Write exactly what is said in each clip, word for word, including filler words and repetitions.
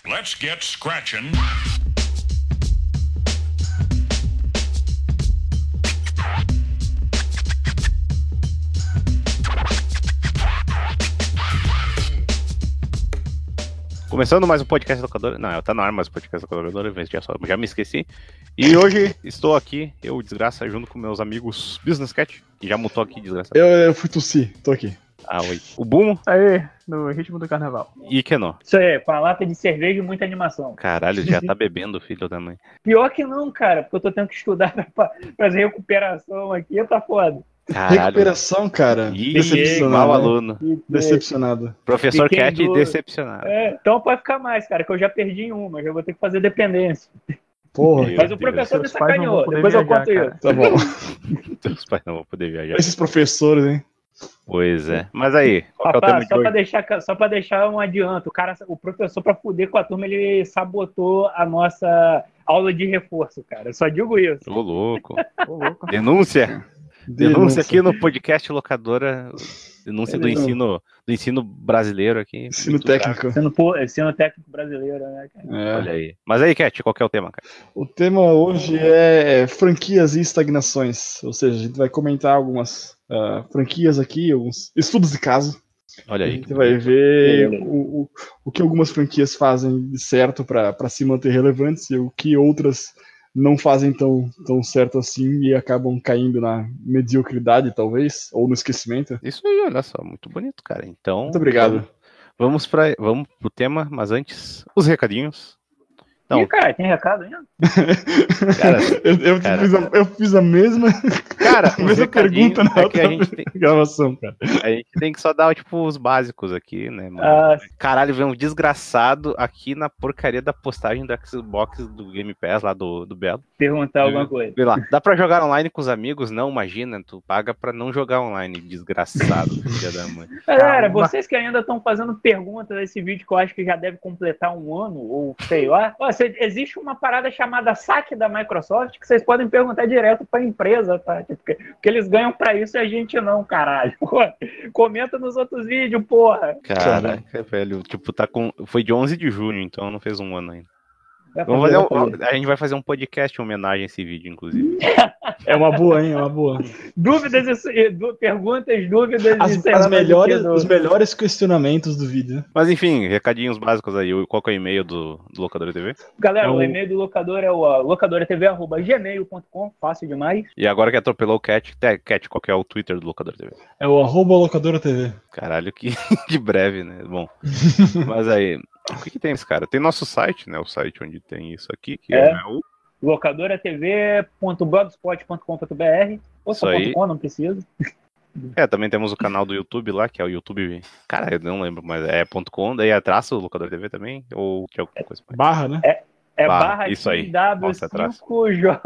Let's get scratching. Começando mais um podcast locadora. Não, tá na ar mais um podcast locadora, já, só, já me esqueci. E hoje estou aqui, eu, desgraça, junto com meus amigos Business Cat, que já mutou aqui, desgraça. Eu, eu fui tossir, tô aqui. Ah, oi. O Bumo. Aí, no ritmo do carnaval. E Kenó. Isso aí, com a lata de cerveja e muita animação. Caralho, já tá bebendo, filho da mãe. Pior que não, cara, porque eu tô tendo que estudar pra fazer recuperação aqui, tá foda. Caralho. Recuperação, cara. Ih, decepcionado. mau né? aluno. Decepcionado. Professor Fiquei Cat do- decepcionado. É, então pode ficar mais, cara, que eu já perdi em uma, já vou ter que fazer dependência. Porra. Meu Mas o Deus. professor me Seus pais não vão sacaneou, poder depois eu viajar, conto cara. isso. Tá bom. Teus pais não vão poder viajar. Esses professores, hein? Pois é. Mas aí, qual que é o tema Papá, de só pra, hoje? deixar, só pra deixar um adianto, o, cara, o professor, pra fuder com a turma, ele sabotou a nossa aula de reforço, cara. Eu só digo isso. Ô, louco. Ô, louco. Denúncia. Denúncia aqui no podcast locadora. Denúncia do Denúncia. ensino, do ensino brasileiro aqui. Ensino Muito técnico. Sendo, po- sendo técnico brasileiro, né, cara? bravo. É. Olha aí. Mas aí, Cat, qual que é o tema, cara? O tema hoje é franquias e estagnações. Ou seja, a gente vai comentar algumas ah, franquias aqui, alguns estudos de caso. Olha A aí. gente vai ver Beleza. o, o, o que algumas franquias fazem de certo para se manter relevantes e o que outras não fazem tão, tão certo assim e acabam caindo na mediocridade, talvez, ou no esquecimento. Isso aí, olha só, muito bonito, cara. Então, Muito obrigado. Vamos, vamos, pra, vamos pro tema, mas antes, os recadinhos. Não, Ih, cara, tem recado ainda? cara, eu, eu, cara. Fiz a, eu fiz a mesma, cara, a os mesma recadinhos pergunta na é que a outra gente, tem, gravação, cara. a gente tem que só dar, tipo, os básicos aqui, né, mano? Ah, Caralho, veio um desgraçado aqui na porcaria da postagem do Xbox do Game Pass, lá do, do Belo. perguntar alguma coisa. Vê lá, dá pra jogar online com os amigos? Não, imagina, tu paga pra não jogar online, desgraçado, filha da mãe. Galera, Calma. vocês que ainda estão fazendo perguntas nesse vídeo que eu acho que já deve completar um ano, ou sei lá. Ó, cê- existe uma parada chamada saque da Microsoft que vocês podem perguntar direto pra empresa, tá? Porque, porque eles ganham pra isso e a gente não, caralho. Pô, comenta nos outros vídeos, porra. Caraca, velho, tipo, tá com... foi de onze de junho, então não fez um ano ainda. Vai Vamos fazer, fazer vai um- fazer. a gente vai fazer um podcast em homenagem a esse vídeo, inclusive. É uma boa, hein? É uma boa. Dúvidas, e, du- perguntas, dúvidas e As, sei as lá mais o melhores, que do- os melhores questionamentos do vídeo. Mas enfim, recadinhos básicos aí. Qual que é o e-mail do, do Locadora T V? Galera, É o o- e-mail do locador é o uh, locadoratv arroba gmail ponto com, fácil demais. E agora que atropelou o Cat, Té, Cat, qual que é o Twitter do Locadora T V? É o arroba locadora T V. Caralho, que, que breve, né? Bom, mas aí, o que, que tem esse cara? Tem nosso site, né? O site onde tem isso aqui, que é, É. o... locadoratv ponto blogspot ponto com ponto br ou Isso só aí. ponto .com, não precisa. É, também temos o canal do YouTube lá, que é o YouTube... Cara, eu não lembro, mas é .com, daí é traço Locadora T V também? Ou tinha alguma coisa mais? Barra, né? É Barra, barra isso aí. W Nossa, atrás. cinco J.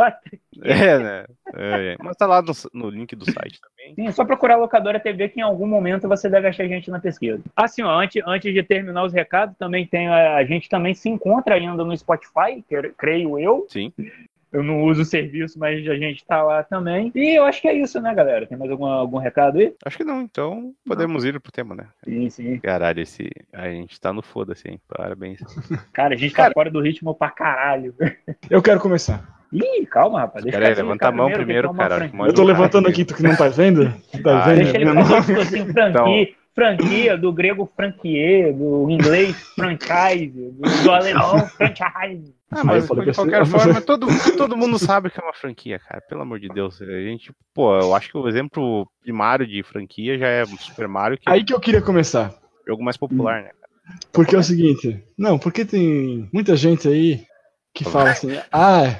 É, né? É, é. Mas tá lá no, no link do site também. Sim, é só procurar Locadora T V que em algum momento você deve achar a gente na pesquisa. Assim, ó, antes, antes de terminar os recados, também tem a, a gente também se encontra ainda no Spotify, cre- creio eu. Sim. Eu não uso o serviço, mas a gente tá lá também. E eu acho que é isso, né, galera? Tem mais alguma, algum recado aí? Acho que não, então podemos ir pro tema, né? Sim, sim. Caralho, esse... a gente tá no foda-se, hein? Parabéns. Cara, a gente Cara- tá fora do ritmo pra caralho. Eu quero começar. Ih, calma, rapaz. Deixa Pera aí, o cara levanta a mão que primeiro, tem uma cara. franquia. Manda Eu tô o cara levantando primeiro. aqui, tu que não tá vendo? Tá Ah, vendo? Deixa ele Meu fazer nome? tipo assim, franquia, franquia, do grego franquia, do inglês franchise, do, do alemão franchise. Ah, Aí mas eu falei de pra você- qualquer forma, todo, todo mundo sabe que é uma franquia, cara. Pelo amor de Deus. A gente, pô, eu acho que o exemplo primário de franquia já é o Super Mario, que é Aí que eu queria começar. o jogo mais popular, né? Porque é o seguinte. Não, porque tem muita gente aí que fala assim, ah,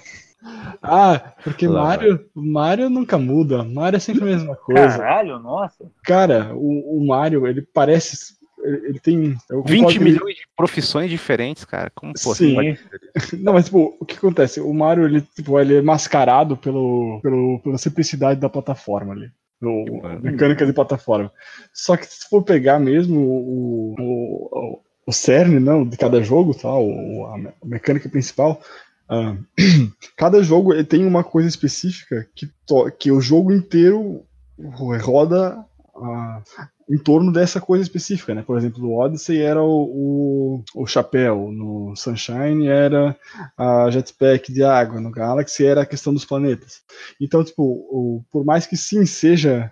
ah, porque Lá Mario, Mario nunca muda, Mario é sempre a mesma coisa. Caralho, nossa. Cara, o, o Mario, ele parece. Ele, ele tem. eu concordo vinte que ele- milhões de profissões diferentes, cara. Como pô, Sim. pode... Não, mas tipo, o que acontece? O Mario, ele, tipo, ele é mascarado pelo, pelo, pela simplicidade da plataforma ali. O, a mecânica de plataforma. Só que se for pegar mesmo o, o, o, o cerne, não, de cada jogo, tá? O, a me- a mecânica principal. ah, cada jogo ele tem uma coisa específica que, to- que o jogo inteiro roda a, em torno dessa coisa específica, né? Por exemplo, no Odyssey era o, o, o chapéu, no Sunshine era a jetpack de água, no Galaxy era a questão dos planetas. Então, tipo, o, por mais que sim seja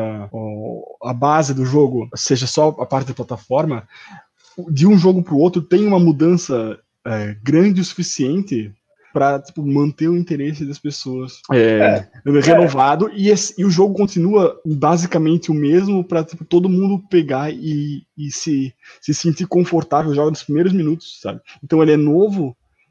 uh, a base do jogo, seja só a parte da plataforma, de um jogo para o outro tem uma mudança é, grande o suficiente para tipo, manter o interesse das pessoas é, é, renovado é. E, esse, e o jogo continua basicamente o mesmo para tipo, todo mundo pegar e, e se, se sentir confortável joga nos primeiros minutos, sabe? Então ele é novo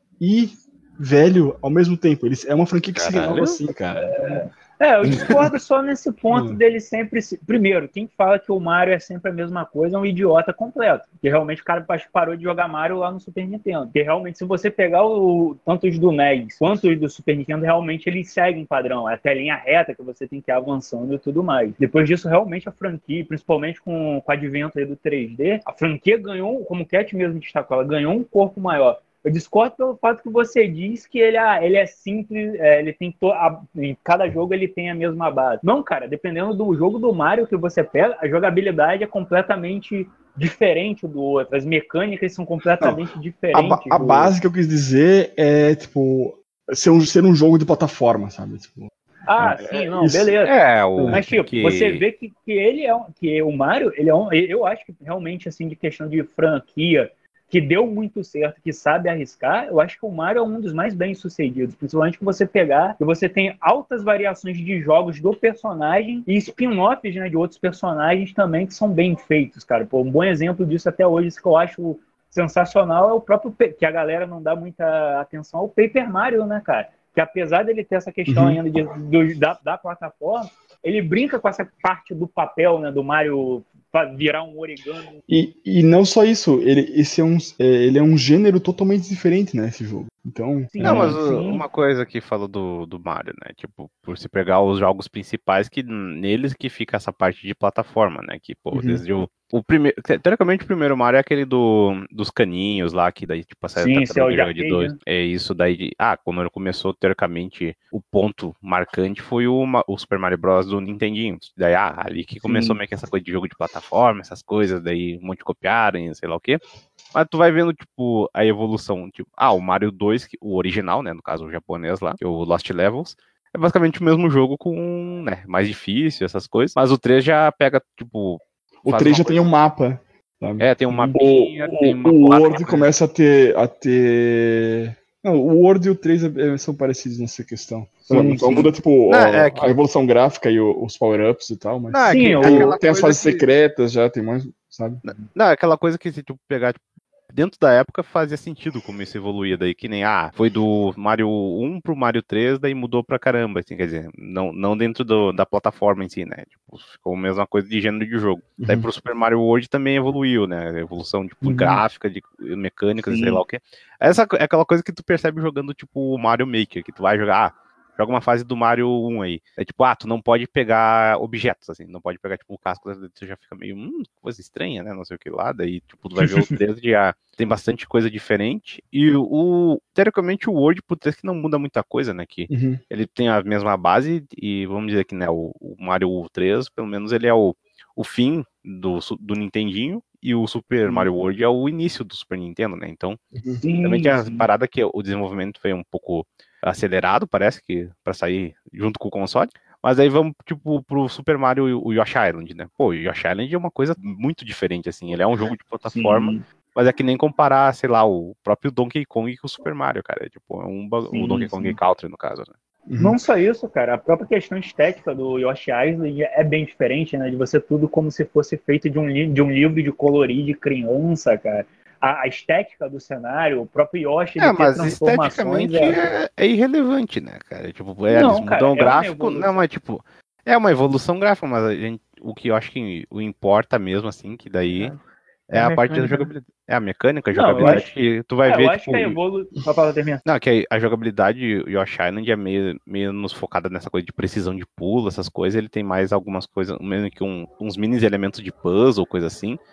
e velho ao mesmo tempo. Ele é uma franquia que Caralho. se renova assim, cara. É. É, eu discordo só nesse ponto dele sempre... Primeiro, quem fala que o Mario é sempre a mesma coisa é um idiota completo. Porque realmente o cara parou de jogar Mario lá no Super Nintendo. Porque realmente, se você pegar o, tanto os do N E S quanto os do Super Nintendo, realmente eles seguem padrão. É até a linha reta que você tem que ir avançando e tudo mais. Depois disso, realmente a franquia, principalmente com, com o advento aí do três D, a franquia ganhou, como o Cat mesmo destacou, ela ganhou um corpo maior. Eu discordo pelo fato que você diz que ele, ah, ele é simples, é, ele tem to, a, em cada jogo ele tem a mesma base. Não, cara, dependendo do jogo do Mario que você pega, a jogabilidade é completamente diferente do outro. As mecânicas são completamente não, diferentes. A, a base que eu quis dizer é, tipo, ser um, ser um jogo de plataforma, sabe? Tipo, ah, é, sim, não, isso. beleza. É, o Mas, tipo, que... você vê que, que ele é um, que o Mario, ele é um, eu acho que realmente, assim, de questão de franquia, que deu muito certo, que sabe arriscar, eu acho que o Mario é um dos mais bem-sucedidos, principalmente que você pegar, que você tem altas variações de jogos do personagem e spin-offs, né, de outros personagens também que são bem feitos, cara. Pô, um bom exemplo disso até hoje, isso que eu acho sensacional é o próprio, que a galera não dá muita atenção ao Paper Mario, né, cara? Que apesar dele ter essa questão uhum. ainda de, do, da, da plataforma, ele brinca com essa parte do papel, né, do Mario virar um origami. E, e não só isso, ele, esse é um, é, ele é um gênero totalmente diferente, né, esse jogo. Então, sim, não, é... mas sim. Uma coisa que falou do, do Mario, né, tipo, por se pegar os jogos principais, que neles que fica essa parte de plataforma, né, que, pô, uhum. desde o, o primeiro, teoricamente o primeiro Mario é aquele do, dos caninhos lá, que daí, tipo, a série tartaruga de dois, né? É isso daí, de, ah, quando ele começou, teoricamente, o ponto marcante foi o, o Super Mario Bros. Do Nintendinho, daí, ah, ali que começou sim. meio que essa coisa de jogo de plataforma, essas coisas, daí um monte de copiarem, sei lá o quê. Mas tu vai vendo, tipo, a evolução, tipo, ah, o Mario dois, o original, né, no caso o japonês lá, que é o Lost Levels, é basicamente o mesmo jogo com, né, mais difícil, essas coisas, mas o três já pega, tipo... O três já coisa... tem um mapa, sabe? É, tem um mapinha, o, tem uma o World começa a ter, a ter... Não, o World e o três são parecidos nessa questão. Sim, só sim. muda, tipo, não, a, é que... a evolução gráfica e o, os power-ups e tal, mas... Não, sim, é tem, tem as fases que... secretas já, tem mais, sabe? Não, é aquela coisa que se tu pegar, tipo, dentro da época fazia sentido como isso evoluía, daí que nem, ah, foi do Mario um pro Mario três, daí mudou pra caramba, assim, quer dizer, não, não dentro do, da plataforma em si, né, tipo, ficou a mesma coisa de gênero de jogo. Uhum. Daí pro Super Mario World também evoluiu, né, evolução, tipo, uhum. gráfica, de mecânicas, sei lá o que. Essa é aquela coisa que tu percebe jogando, tipo, o Mario Maker, que tu vai jogar, ah, joga uma fase do Mario um aí. É tipo, ah, tu não pode pegar objetos, assim, não pode pegar, tipo, o casco, tu já fica meio, hum, coisa estranha, né, não sei o que lá, daí, tipo, tu vai ver o três já tem bastante coisa diferente, e o, teoricamente, o World pro três que não muda muita coisa, né, que uhum. ele tem a mesma base, e vamos dizer que, né, o, o Mario três, pelo menos, ele é o, o fim do, do Nintendinho, e o Super uhum. Mario World é o início do Super Nintendo, né, então, sim, também tem a sim. parada que o desenvolvimento foi um pouco acelerado, parece que, pra sair junto com o console, mas aí vamos, tipo, pro Super Mario e o Yoshi Island, né, pô, o Yoshi Island é uma coisa muito diferente, assim, ele é um jogo de plataforma, sim. mas é que nem comparar, sei lá, o próprio Donkey Kong com o Super Mario, cara, é tipo, é um, sim, o Donkey Kong Country, no caso, né. Uhum. Não só isso, cara, a própria questão estética do Yoshi Island é bem diferente, né, de você tudo como se fosse feito de um, de um livro de colorir de criança, cara. A, a estética do cenário, o próprio Yoshi, ele é, ter mas transformações... É... é irrelevante, né, cara, tipo, é, não, eles mudam o gráfico, é não, mas tipo, é uma evolução gráfica, mas a gente, o que eu acho que o importa mesmo, assim, que daí... É. É, é a, a parte da jogabilidade. É a mecânica, a não, jogabilidade acho, que tu vai é, ver. Eu tipo, acho que a evolu... Papai, termina. Não, que a, a jogabilidade Yoshi Island é meio, meio nos focada nessa coisa de precisão de pulo, essas coisas. Ele tem mais algumas coisas, meio que um, uns mini elementos de puzzle, coisa assim.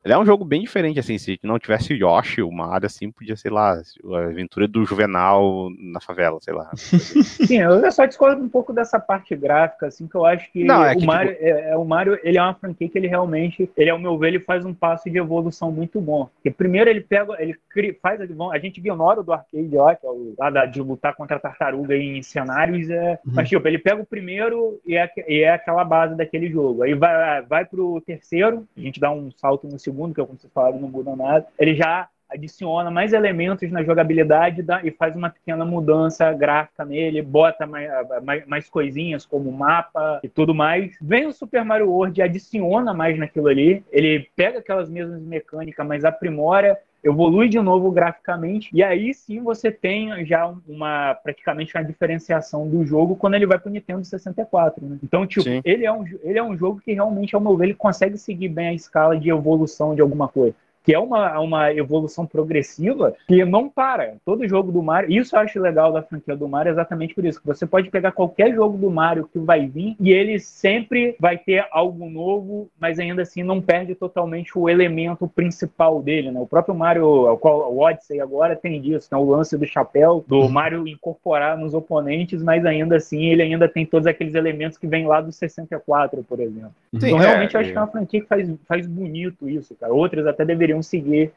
Ele é um jogo bem diferente, assim, se não tivesse o Yoshi, o Mario, assim, podia, sei lá, a aventura do Juvenal na favela, sei lá. Sim, eu só discordo um pouco dessa parte gráfica, assim, que eu acho que Não, é o que, Mario, tipo... é, é, o Mario, ele é uma franquia que ele realmente, ele, ao meu ver, ele faz um passo de evolução muito bom. Porque primeiro ele pega, ele cria, faz, a gente ignora o do arcade lá, que é o lá da, de lutar contra a tartaruga em cenários, é, Uhum. mas tipo, ele pega o primeiro e é, e é aquela base daquele jogo. Aí vai, vai pro terceiro, a gente dá um salto no segundo, que é como vocês falaram, não muda nada. Ele já adiciona mais elementos na jogabilidade da, e faz uma pequena mudança gráfica nele, bota mais, mais, mais coisinhas como mapa e tudo mais. Vem o Super Mario World e adiciona mais naquilo ali. Ele pega aquelas mesmas mecânicas, mas aprimora, evolui de novo graficamente, e aí sim você tem já uma praticamente uma diferenciação do jogo quando ele vai para o Nintendo sessenta e quatro, né? Então, tipo, ele é, um, ele é um jogo que realmente, ao meu ver, ele consegue seguir bem a escala de evolução de alguma coisa, que é uma, uma evolução progressiva que não para. Todo jogo do Mario, isso eu acho legal da franquia do Mario, exatamente por isso, que você pode pegar qualquer jogo do Mario que vai vir e ele sempre vai ter algo novo, mas ainda assim não perde totalmente o elemento principal dele, né? O próprio Mario, o Odyssey agora tem disso, né? O lance do chapéu, do Mario incorporar nos oponentes, mas ainda assim ele ainda tem todos aqueles elementos que vêm lá do sessenta e quatro, por exemplo. Sim, então realmente é, eu acho que é uma franquia que faz, faz bonito isso, cara. Outras até deveriam seguir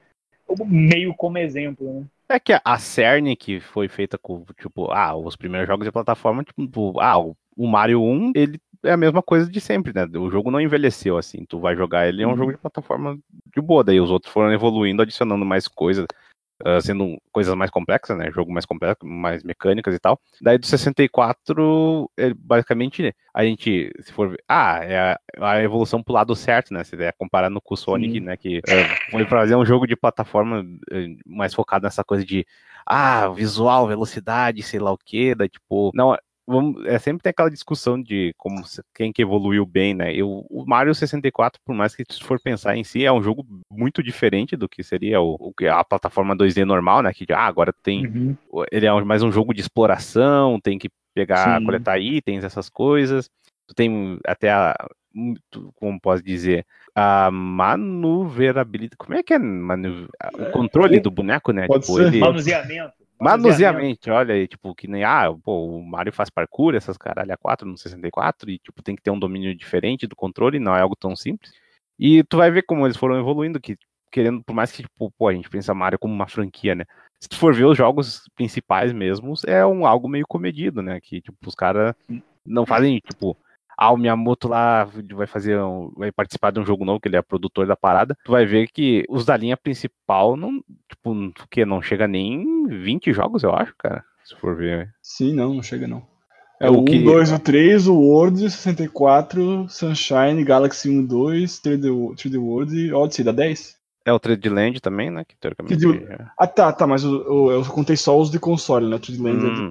meio como exemplo, né? É que a Cerny, que foi feita com, tipo, ah, os primeiros jogos de plataforma, tipo, ah, o, o Mario um, ele é a mesma coisa de sempre, né? O jogo não envelheceu assim, tu vai jogar ele, é um jogo de plataforma de boa, daí os outros foram evoluindo, adicionando mais coisas, uh, sendo coisas mais complexas, né? Jogo mais complexo, mais mecânicas e tal. Daí do sessenta e quatro, é, basicamente, a gente, se for ver, ah, é a, a evolução pro lado certo, né? Se der comparando com o Sonic, Sim. né? Que uh, foi fazer um jogo de plataforma uh, mais focado nessa coisa de, ah, visual, velocidade, sei lá o quê, daí tipo, não, vamos, é, sempre tem aquela discussão de como quem que evoluiu bem, né? Eu, o Mario sessenta e quatro, por mais que se for pensar em si, é um jogo muito diferente do que seria o, o a plataforma dois D normal, né? Que ah, agora tem, Uhum. ele é mais um jogo de exploração, tem que pegar, Sim. coletar itens, essas coisas. Tu tem até a, como posso dizer, a manuverabilidade. Como é que é manu... o controle do boneco, né? Pode Tipo, ser. ele Manuseamento. manuseamento, olha aí, tipo, que nem, ah, pô, o Mario faz parkour, essas caralho a quatro no sessenta e quatro, e, tipo, tem que ter um domínio diferente do controle, não é algo tão simples. E tu vai ver como eles foram evoluindo, que, querendo, por mais que, tipo, pô, a gente pensa Mario como uma franquia, né? Se tu for ver os jogos principais mesmos, é um algo meio comedido, né? Que, tipo, os caras não fazem, tipo, ah, o Miyamoto lá vai fazer um, vai participar de um jogo novo, que ele é produtor da parada, tu vai ver que os da linha principal não, tipo, que não chega nem vinte jogos, eu acho, cara, se for ver. Sim, não, não chega não. É É o o um, que dois, o três, o World, sessenta e quatro, Sunshine, Galaxy um, dois, três D, três D World e Odyssey, dá dez? é o três D Land também, né, que Que teoricamente de- já... Ah, tá, tá, mas o, o- eu contei só os de console, né? três D Land é de, Hum,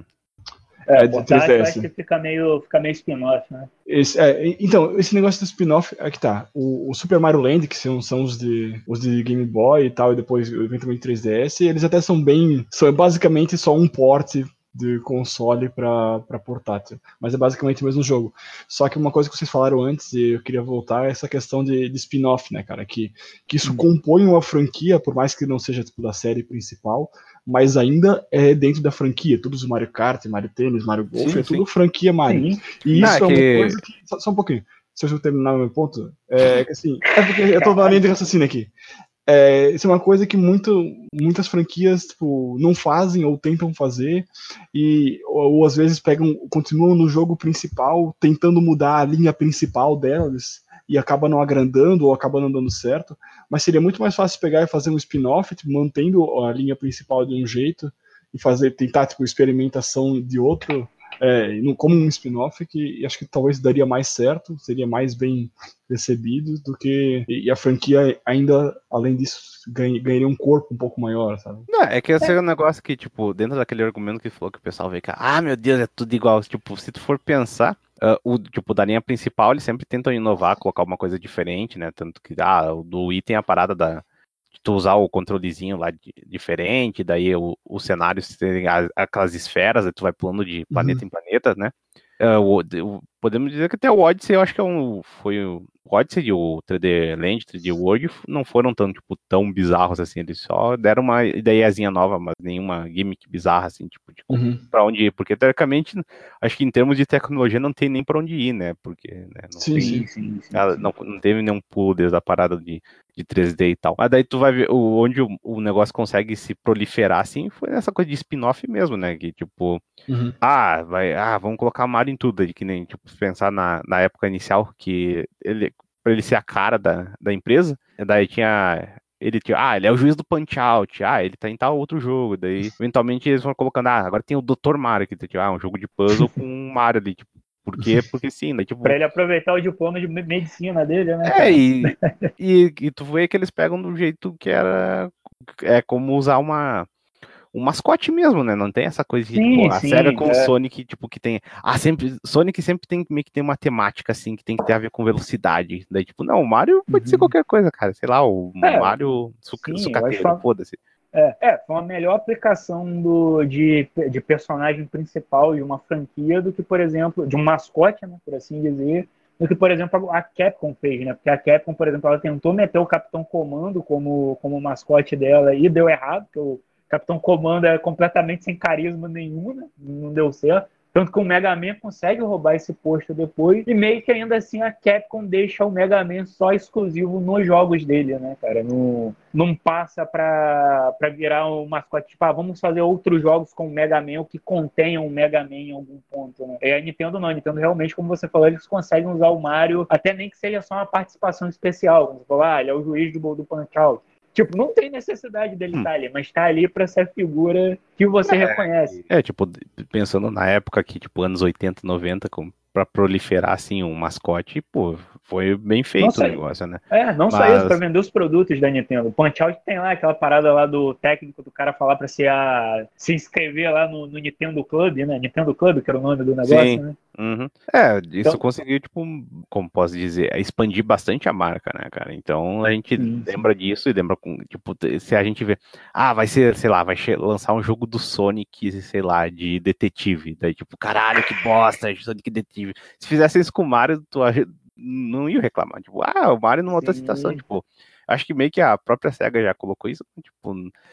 É, é de portátil eu acho que três D S. fica meio, fica meio spin-off, né? Esse, é, então, esse negócio do spin-off, é que tá. O, o Super Mario Land, que são, são os, de, os de Game Boy e tal, e depois eventualmente três D S, eles até são bem. São basicamente só um port de console para portátil. Mas é basicamente o mesmo jogo. Só que uma coisa que vocês falaram antes, e eu queria voltar, é essa questão de, de spin-off, né, cara? Que, que isso hum. compõe uma franquia, por mais que não seja tipo da série principal, mas ainda é dentro da franquia. Todos os Mario Kart, Mario Tênis, Mario Golf, sim, é tudo sim. franquia Mario. Sim. E não, isso é, é que... uma coisa que. Só, só um pouquinho. Se eu terminar o meu ponto, é que assim. É porque eu tô na linha de raciocínio aqui. É, isso é uma coisa que muito, muitas franquias tipo, não fazem ou tentam fazer, e, ou, ou às vezes pegam, continuam no jogo principal, tentando mudar a linha principal delas, e acaba não agrandando ou acaba não dando certo. Mas seria muito mais fácil pegar e fazer um spin-off, tipo, mantendo a linha principal de um jeito, e fazer, tentar tipo, experimentação de outro, é, como um spin-off, que acho que talvez daria mais certo, seria mais bem recebido do que. E a franquia ainda, além disso, ganha, ganharia um corpo um pouco maior, sabe? Não, é que esse é um negócio que, tipo, dentro daquele argumento que falou que o pessoal vê que, ah, meu Deus, é tudo igual. Tipo, se tu for pensar, uh, o, tipo, da linha principal, eles sempre tentam inovar, colocar uma coisa diferente, né? Tanto que, ah, do item a parada da. De tu usar o controlezinho lá de, diferente, daí o, o cenário tem aquelas esferas, aí tu vai pulando de planeta uhum. em planeta, né? Uh, o, o, podemos dizer que até o Odyssey eu acho que é um, foi um Odyssey e o três D Land, três D World não foram tão, tipo, tão bizarros assim, eles só deram uma ideiazinha nova, mas nenhuma gimmick bizarra, assim, tipo, de Uhum. pra onde ir, porque teoricamente, acho que em termos de tecnologia não tem nem pra onde ir, né, porque, né, não Sim, tem, sim. sim, sim, ela sim. não, não teve nenhum pulo desde a parada de, de três D e tal, mas daí tu vai ver o, onde o, o negócio consegue se proliferar, assim, foi nessa coisa de spin-off mesmo, né, que, tipo, Uhum. ah, vai, ah, vamos colocar Mario em tudo, aí, que nem, tipo, se pensar na, na época inicial, que ele, pra ele ser a cara da, da empresa, daí tinha, ele tinha, ah, ele é o juiz do Punch-Out, ah, ele tá em tal outro jogo, daí, eventualmente eles vão colocando, ah, agora tem o doutor Mario, que tipo, ah, um jogo de puzzle com um Mario ali, tipo, por quê? Porque sim, daí, tipo, Pra ele aproveitar o diploma de me- medicina dele, né, é, cara? e, e, e tu vê que eles pegam do jeito que era, é como usar uma um mascote mesmo, né? Não tem essa coisa de, tipo, Sim, a SEGA sim, com o é. Sonic, tipo, que tem. Ah, sempre. Sonic sempre tem meio que tem uma temática, assim, que tem que ter a ver com velocidade. Daí, tipo, não, o Mario pode ser Uhum. qualquer coisa, cara. Sei lá, o É, Mario suca- sim, eu acho que sucateiro, foi, foda-se. é, é, foi uma melhor aplicação do, de, de personagem principal de uma franquia do que, por exemplo, de um mascote, né, por assim dizer, do que, por exemplo, a Capcom fez, né? Porque a Capcom, por exemplo, ela tentou meter o Capitão Comando como, como mascote dela e deu errado, porque o Capitão Comando é completamente sem carisma nenhum, né? Não deu certo. Tanto que o Mega Man consegue roubar esse posto depois, e meio que ainda assim a Capcom deixa o Mega Man só exclusivo nos jogos dele, né, cara? Não, não passa pra, pra virar um mascote, tipo, ah, vamos fazer outros jogos com o Mega Man, ou que contenham o Mega Man em algum ponto, né? E a Nintendo não, a Nintendo realmente, como você falou, eles conseguem usar o Mario, até nem que seja só uma participação especial, como você falou, ah, ele é o juiz do, do Punch-Out. Tipo, não tem necessidade dele Hum. estar ali, mas está ali para ser a figura que você reconhece. É, tipo, pensando na época que, tipo, anos oitenta, noventa, com, pra proliferar, assim, um mascote, pô, foi bem Não feito o só, negócio, né? é, não só isso, para Mas, vender os produtos da Nintendo. O Punch-Out tem lá aquela parada lá do técnico do cara falar para se, a, se inscrever lá no, no Nintendo Club, né? Nintendo Club, que era o nome do negócio, sim. né? Uhum. É, isso Então, conseguiu, tipo, como posso dizer, expandir bastante a marca, né, cara? Então a gente sim, sim. lembra disso e lembra com, tipo, se a gente vê, ah, vai ser, sei lá, vai lançar um jogo do Sonic, sei lá, de detetive. Daí, tipo, caralho, que bosta, Sonic Detetive. Se fizesse isso com o Mario, tu não ia reclamar. Tipo, ah, o Mario numa outra situação, Sim. tipo, acho que meio que a própria SEGA já colocou isso, tipo,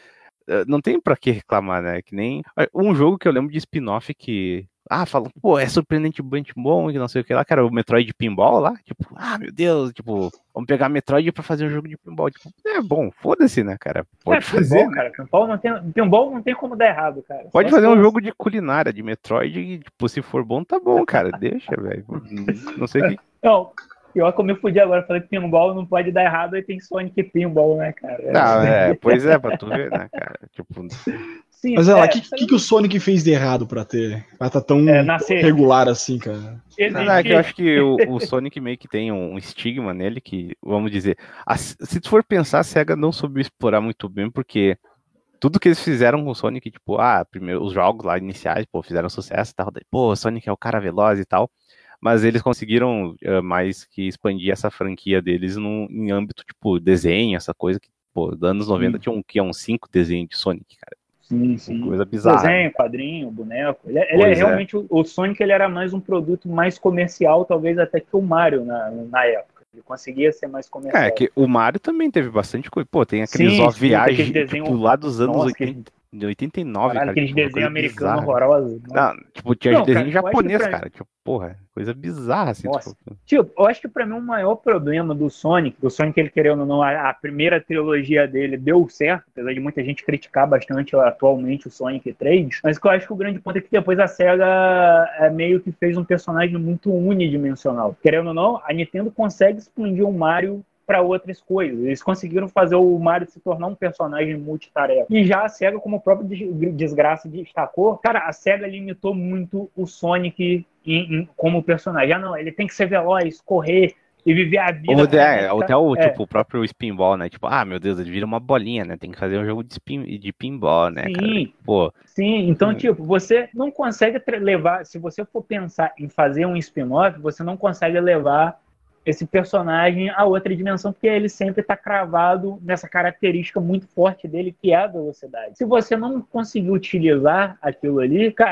não tem pra que reclamar, né? Que nem um jogo que eu lembro de spin-off que. Ah, falam, pô, é surpreendentemente bom, que não sei o que lá, cara, o Metroid Pinball lá, tipo, ah, meu Deus, tipo, vamos pegar Metroid pra fazer um jogo de pinball, tipo, é bom, foda-se, né, cara, É, pode fazer, pinball, né, cara. Pinball não, tem, pinball não tem como dar errado, cara. pode Só se fazer um fosse. jogo de culinária de Metroid e, tipo, se for bom, tá bom, cara, deixa, velho, não sei o que. Não, pior que eu me fudi agora. Falei que pinball não pode dar errado, aí tem Sonic Pinball, né, cara? Não, É. é, pois é, pra tu ver, né, cara, tipo, Sim, Mas olha lá, o é. que, que, que o Sonic fez de errado pra ter? Pra tá tão, É, tão nascer. regular assim, cara? não, não, é que eu Existir. acho que o, o Sonic meio que tem um, um estigma nele que, vamos dizer, a- se tu for pensar, a SEGA não soube explorar muito bem, porque tudo que eles fizeram com o Sonic, tipo, ah, primeiro os jogos lá iniciais, pô, fizeram sucesso e tal, daí, pô, o Sonic é o cara veloz e tal, mas eles conseguiram uh, mais que expandir essa franquia deles num, em âmbito, tipo, desenho, essa coisa que, pô, dos anos noventa Sim, tinha um, que é uns cinco desenhos de Sonic, cara, sim, uma sim. coisa bizarra, né? Desenho, quadrinho, boneco. Ele, é- ele é Pois é. realmente. O, o Sonic ele era mais um produto mais comercial, talvez até que o Mario na, na época. Ele conseguia ser mais É, comercial. que o Mario também teve bastante coisa. Pô, tem aqueles Sim, ó sim, tem aqueles viagem, tipo, desenhos. lá dos anos Nossa, oitenta, aqueles, de oitenta e nove, caralho, cara, aqueles tipo, uma coisa desenhos americanos bizarra. horrorosos. Nossa. Não, tipo, tinha de Não, desenho cara, eu acho que japonês, pra, cara. Tipo, porra, coisa bizarra, assim, tu nossa. for- Tipo, eu acho que pra mim o maior problema do Sonic, do Sonic ele querendo ou não, a, a primeira trilogia dele deu certo, apesar de muita gente criticar bastante atualmente o Sonic três, mas que eu acho que o grande ponto é que depois a SEGA é, meio que fez um personagem muito unidimensional. Querendo ou não, a Nintendo consegue expandir o Mario para outras coisas. Eles conseguiram fazer o Mario se tornar um personagem multitarefa. E já a SEGA, como o próprio Desgraça destacou, cara, a SEGA limitou muito o Sonic em, em, como personagem. Ah, não, ele tem que ser veloz, correr e viver a Ou, vida é, frenética. até o, É, tipo, o próprio spinball, né? Tipo, ah, meu Deus, ele vira uma bolinha, né? Tem que fazer um jogo de, spin, de pinball, né, cara? sim, Pô, sim. Então, tipo, você não consegue levar... Se você for pensar em fazer um spin-off, você não consegue levar esse personagem a outra dimensão, porque ele sempre está cravado nessa característica muito forte dele, que é a velocidade. Se você não conseguir utilizar aquilo ali, cara,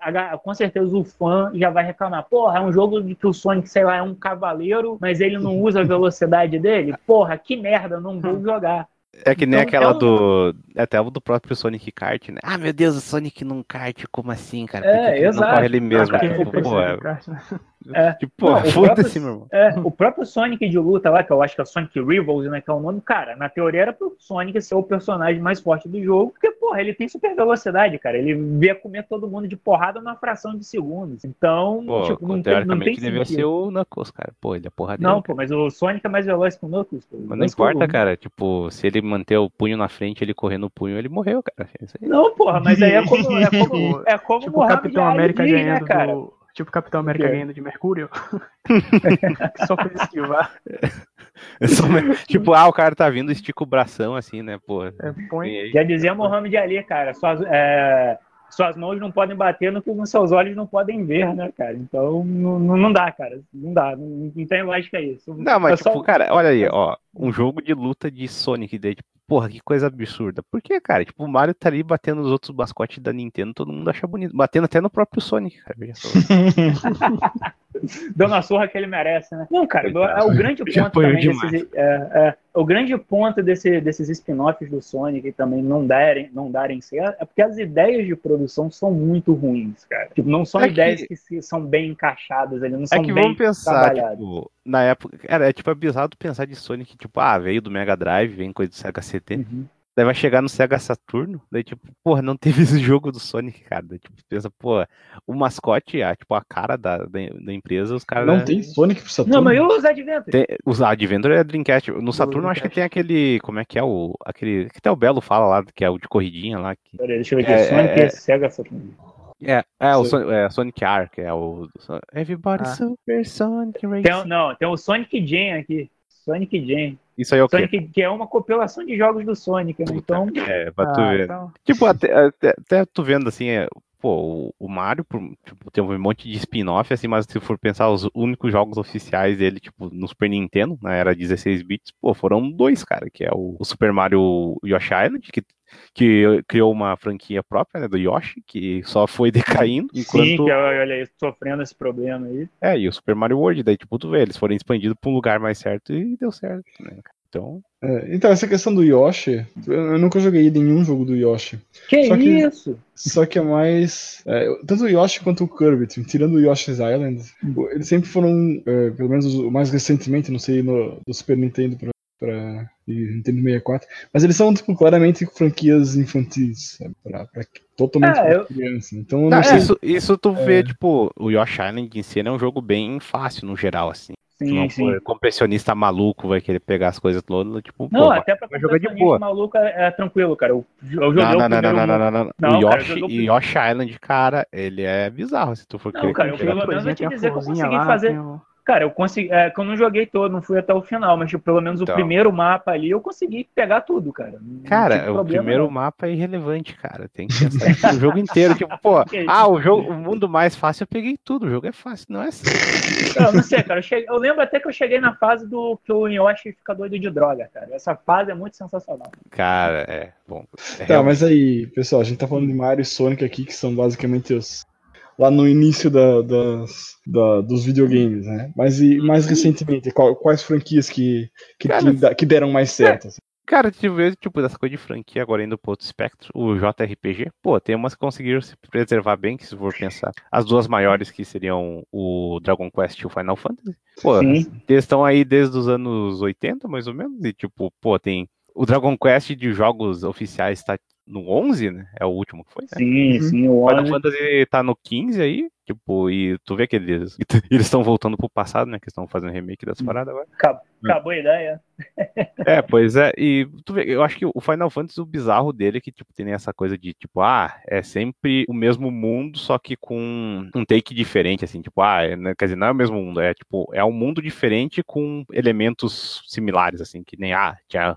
a, com certeza o fã já vai reclamar. Porra, é um jogo de que o Sonic, sei lá, é um cavaleiro, mas ele não usa a velocidade dele? Porra, que merda, não vou jogar. É que nem Então, aquela é um- do. Até o do próprio Sonic Kart, né? Ah, meu Deus, o Sonic num kart, como assim, cara? Por que, É, que ele não exato. corre ele Ah, mesmo? cara, Porque Tipo, ele pô, precisa é- de kart, né? É. tipo, pô, Não, o foda-se, próprio, meu irmão. é, o próprio Sonic de luta lá, que eu acho que é o Sonic Rivals, né, que é o nome, cara, na teoria era pro Sonic ser o personagem mais forte do jogo, porque, porra, ele tem super velocidade, cara, ele via comer todo mundo de porrada numa fração de segundos, então, Pô, tipo, não tem, não tem teoricamente devia ser sentido. o Knuckles, cara. Pô, ele é porradeiro, Não, pô, cara. mas o Sonic é mais veloz que o Knuckles, pô. Mas não Mas que o- importa, cara. Tipo, se ele manter o punho na frente, ele correr no punho, ele morreu, cara. É isso aí. Não, porra, mas aí é como, é como, Tipo, é como tipo o o Muhammad Capitão Ali América diz, né, ganhando cara? do. Tipo o Capitão América quê? ganhando de Mercúrio. Que só fez esquivar. É só me- Tipo, ah, o cara tá vindo, estica o bração assim, né? Pô. É, põe. Vem aí. Já dizia Muhammad Ali, cara, suas, é, suas mãos não podem bater no que os seus olhos não podem ver, né, cara? Então não, não não dá, cara. Não dá, não, não tem lógica isso. Não, mas É tipo, só- cara, olha aí, ó. Um jogo de luta de Sonic, daí, tipo, porra, que coisa absurda. Por que, cara? Tipo, o Mario tá ali batendo nos outros mascotes da Nintendo, todo mundo acha bonito. Batendo até no próprio Sonic, cara. Veja só. dando a surra que ele merece, né? Não, cara, Coitado. é o grande Já ponto apoiou também demais. desses, é, é, o grande ponto desse, desses spin-offs do Sonic também não darem, não darem certo, é porque as ideias de produção são muito ruins, cara. Tipo, não são É ideias que- que se- são bem encaixadas ali, não É são que bem vamos pensar, trabalhadas. tipo, na época. Cara, é tipo absurdo pensar de Sonic, tipo, ah, veio do Mega Drive, vem coisa do Sega C D. Uhum. Daí vai chegar no Sega Saturno, daí tipo, porra, não teve esse jogo do Sonic, cara. Daí, tipo, pensa, pô, o mascote, a, tipo, a cara da, da, da empresa, os caras. Não tem Sonic pro Não, Saturno? mas e os Adventures? Tem, os Adventure é Dreamcast. No Saturno, acho que Dreamcast. tem aquele. Como é que é o. Aquele. Que até o Belo fala lá, que é o de corridinha lá. Que, Peraí, deixa eu ver aqui. É, Sonic é, é. Sega Saturn. é, é, o Sei. Son- é, Sonic Arc, é o. Everybody Ah. Super Sonic Tem, Racing. não, tem o Sonic Jam aqui. Sonic Jam. Isso aí é o quê? Sonic, que é uma compilação de jogos do Sonic, né? Então, É, pra tu Ah, ver. então. Tipo, até, até, até tu vendo assim, é, pô, o, o Mario por- tipo, tem um monte de spin-off, assim, mas se for pensar os únicos jogos oficiais dele, tipo, no Super Nintendo, na era dezesseis bits, pô, foram dois, cara, que é o, o Super Mario Yoshi Island, que, que criou uma franquia própria, né, do Yoshi, que só foi decaindo, sim, enquanto... que olha aí, sofrendo esse problema aí. É, e o Super Mario World, daí, tipo, tu vê, eles foram expandidos pra um lugar mais certo e deu certo, né, cara. Então... É, então, essa questão do Yoshi, eu eu nunca joguei nenhum jogo do Yoshi. Que Só que- isso? Só que é mais. É, tanto o Yoshi quanto o Kirby, tipo, tirando o Yoshi's Island, eles sempre foram, é, pelo menos o mais recentemente, não sei, no, do Super Nintendo pra, pra e Nintendo sessenta e quatro, mas eles são tipo, claramente franquias infantis, sabe? Pra, pra, totalmente É, pra eu- criança. Então eu Não, não sei. isso, isso tu vê, tipo, o Yoshi Island em si ele é um jogo bem fácil no geral, assim. Se não Sim, sim. for compressionista maluco, vai querer pegar as coisas todas, tipo, Não, pô, até pra vai jogar de completionista boa. maluco é, é tranquilo, cara. Eu, eu joguei Não, o não, não, não, primeiro não, mundo. não, não, não. Não, O cara, eu Yoshi, joguei o e pri- Yoshi Island, cara, ele é bizarro, se tu for Não, querer cara, eu pegar. pelo menos vou Coisinha, te tem a dizer que eu florzinha consegui lá, fazer. tem o- Cara, eu consegui. É, que eu não joguei todo, não fui até o final, mas tipo, pelo menos Então. o primeiro mapa ali eu consegui pegar tudo, cara. Não tive Cara, o problema, primeiro não. mapa é irrelevante, cara. Tem que pensar tipo, o jogo inteiro. Tipo, pô, Que ah, o jogo, o mundo mais fácil eu peguei tudo. O jogo é fácil, não é assim. Eu não sei, cara. Eu, cheguei- eu lembro até que eu cheguei na fase do que o Yoshi fica doido de droga, cara. Essa fase é muito sensacional. Cara, é bom. É Tá, realmente- mas aí, pessoal, a gente tá falando de Mario e Sonic aqui, que são basicamente os. Lá no início da, das, da- dos videogames, né? Mas e mais recentemente, qual- quais franquias que, que, Cara, que, que deram mais certo? assim? Cara, tipo, eu, tipo, dessa coisa de franquia, agora indo pro outro espectro, o J R P G, pô, tem umas que conseguiram se preservar bem, que se for pensar. As duas maiores que seriam o Dragon Quest e o Final Fantasy. Pô, Sim. eles estão aí desde os anos oitenta, mais ou menos, e tipo, pô, tem... O Dragon Quest de jogos oficiais tá no onze, né? É o último que foi, né? Sim, Uhum. sim, o Final onze. Fantasy tá no quinze aí, tipo, e tu vê que eles eles estão voltando pro passado, né? Que estão fazendo remake das paradas agora. Acabou, acabou a ideia. É, pois é, e tu vê, eu acho que o Final Fantasy, o bizarro dele é que, tipo, tem essa coisa de, tipo, ah, é sempre o mesmo mundo, só que com um take diferente, assim, tipo, ah, é, né, quer dizer, não é o mesmo mundo, é, tipo, é um mundo diferente com elementos similares, assim, que nem, ah, tinha,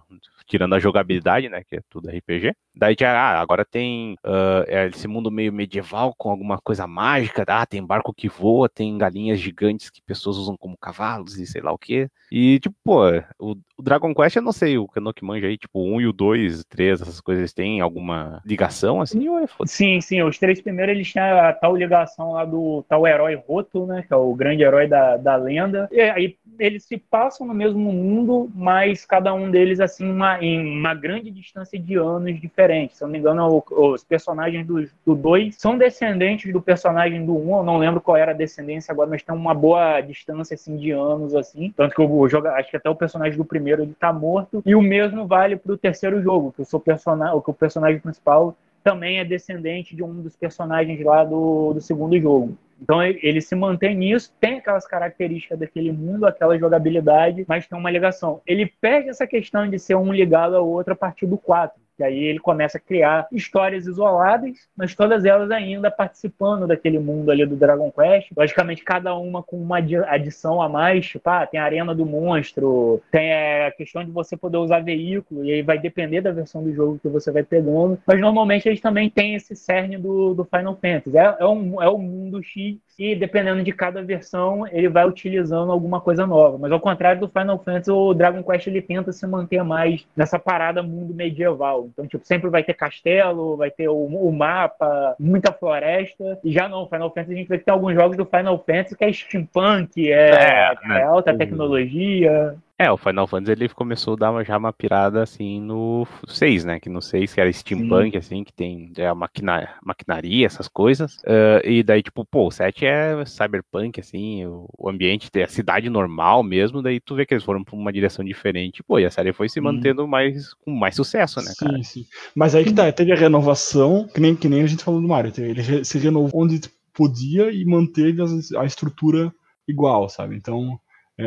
tirando a jogabilidade, né, que é tudo R P G. Daí já, ah, agora tem uh, é esse mundo meio medieval com alguma coisa mágica, ah, tem barco que voa, tem galinhas gigantes que pessoas usam como cavalos e sei lá o que. E, tipo, pô, o, o Dragon Quest, eu não sei, o Kano que manja aí, tipo, o um e o dois, o três, essas coisas têm alguma ligação, assim, ou é foda? Sim, sim, os três primeiros eles têm a tal ligação lá do tal herói Roto, né, que é o grande herói da, da lenda, e aí eles se passam no mesmo mundo, mas cada um deles, assim, uma, em uma grande distância de anos diferentes. Se eu não me engano, o, os personagens do dois são descendentes do personagem do um, eu não lembro qual era a descendência agora, mas tem uma boa distância, assim, de anos, assim, tanto que eu jogo, acho que até o personagem do primeiro ele tá morto, e o mesmo vale pro terceiro jogo, que o seu personagem, que o personagem principal também é descendente de um dos personagens lá do, do segundo jogo. Então ele se mantém nisso, tem aquelas características daquele mundo, aquela jogabilidade, mas tem uma ligação. Ele perde essa questão de ser um ligado ao outro a partir do quatro. Que aí ele começa a criar histórias isoladas, mas todas elas ainda participando daquele mundo ali do Dragon Quest. Logicamente, cada uma com uma adição a mais. Tipo, ah, tem a Arena do Monstro, tem a questão de você poder usar veículo, e aí vai depender da versão do jogo que você vai pegando. Mas normalmente eles também têm esse cerne do, do Final Fantasy. É, é, um, é um mundo X, e dependendo de cada versão, ele vai utilizando alguma coisa nova. Mas ao contrário do Final Fantasy, o Dragon Quest ele tenta se manter mais nessa parada mundo medieval. Então, tipo, sempre vai ter castelo, vai ter o, o mapa, muita floresta. E já não, Final Fantasy a gente vai ter alguns jogos do Final Fantasy que é steampunk, é, É, né? é alta tecnologia. É, o Final Fantasy ele começou a dar uma, já uma pirada assim no seis, né? Que no seis que era steampunk, Sim. assim, que tem é, a maquina, maquinaria, essas coisas. Uh, e daí, tipo, pô, o sete é cyberpunk, assim, o, o ambiente, a cidade normal mesmo, daí tu vê que eles foram pra uma direção diferente, pô, e a série foi se mantendo mais, com mais sucesso, né, cara? Sim, sim. Mas aí que tá, teve a renovação, que nem, que nem a gente falou do Mario, ele se renovou onde podia e manteve a, a estrutura igual, sabe? Então...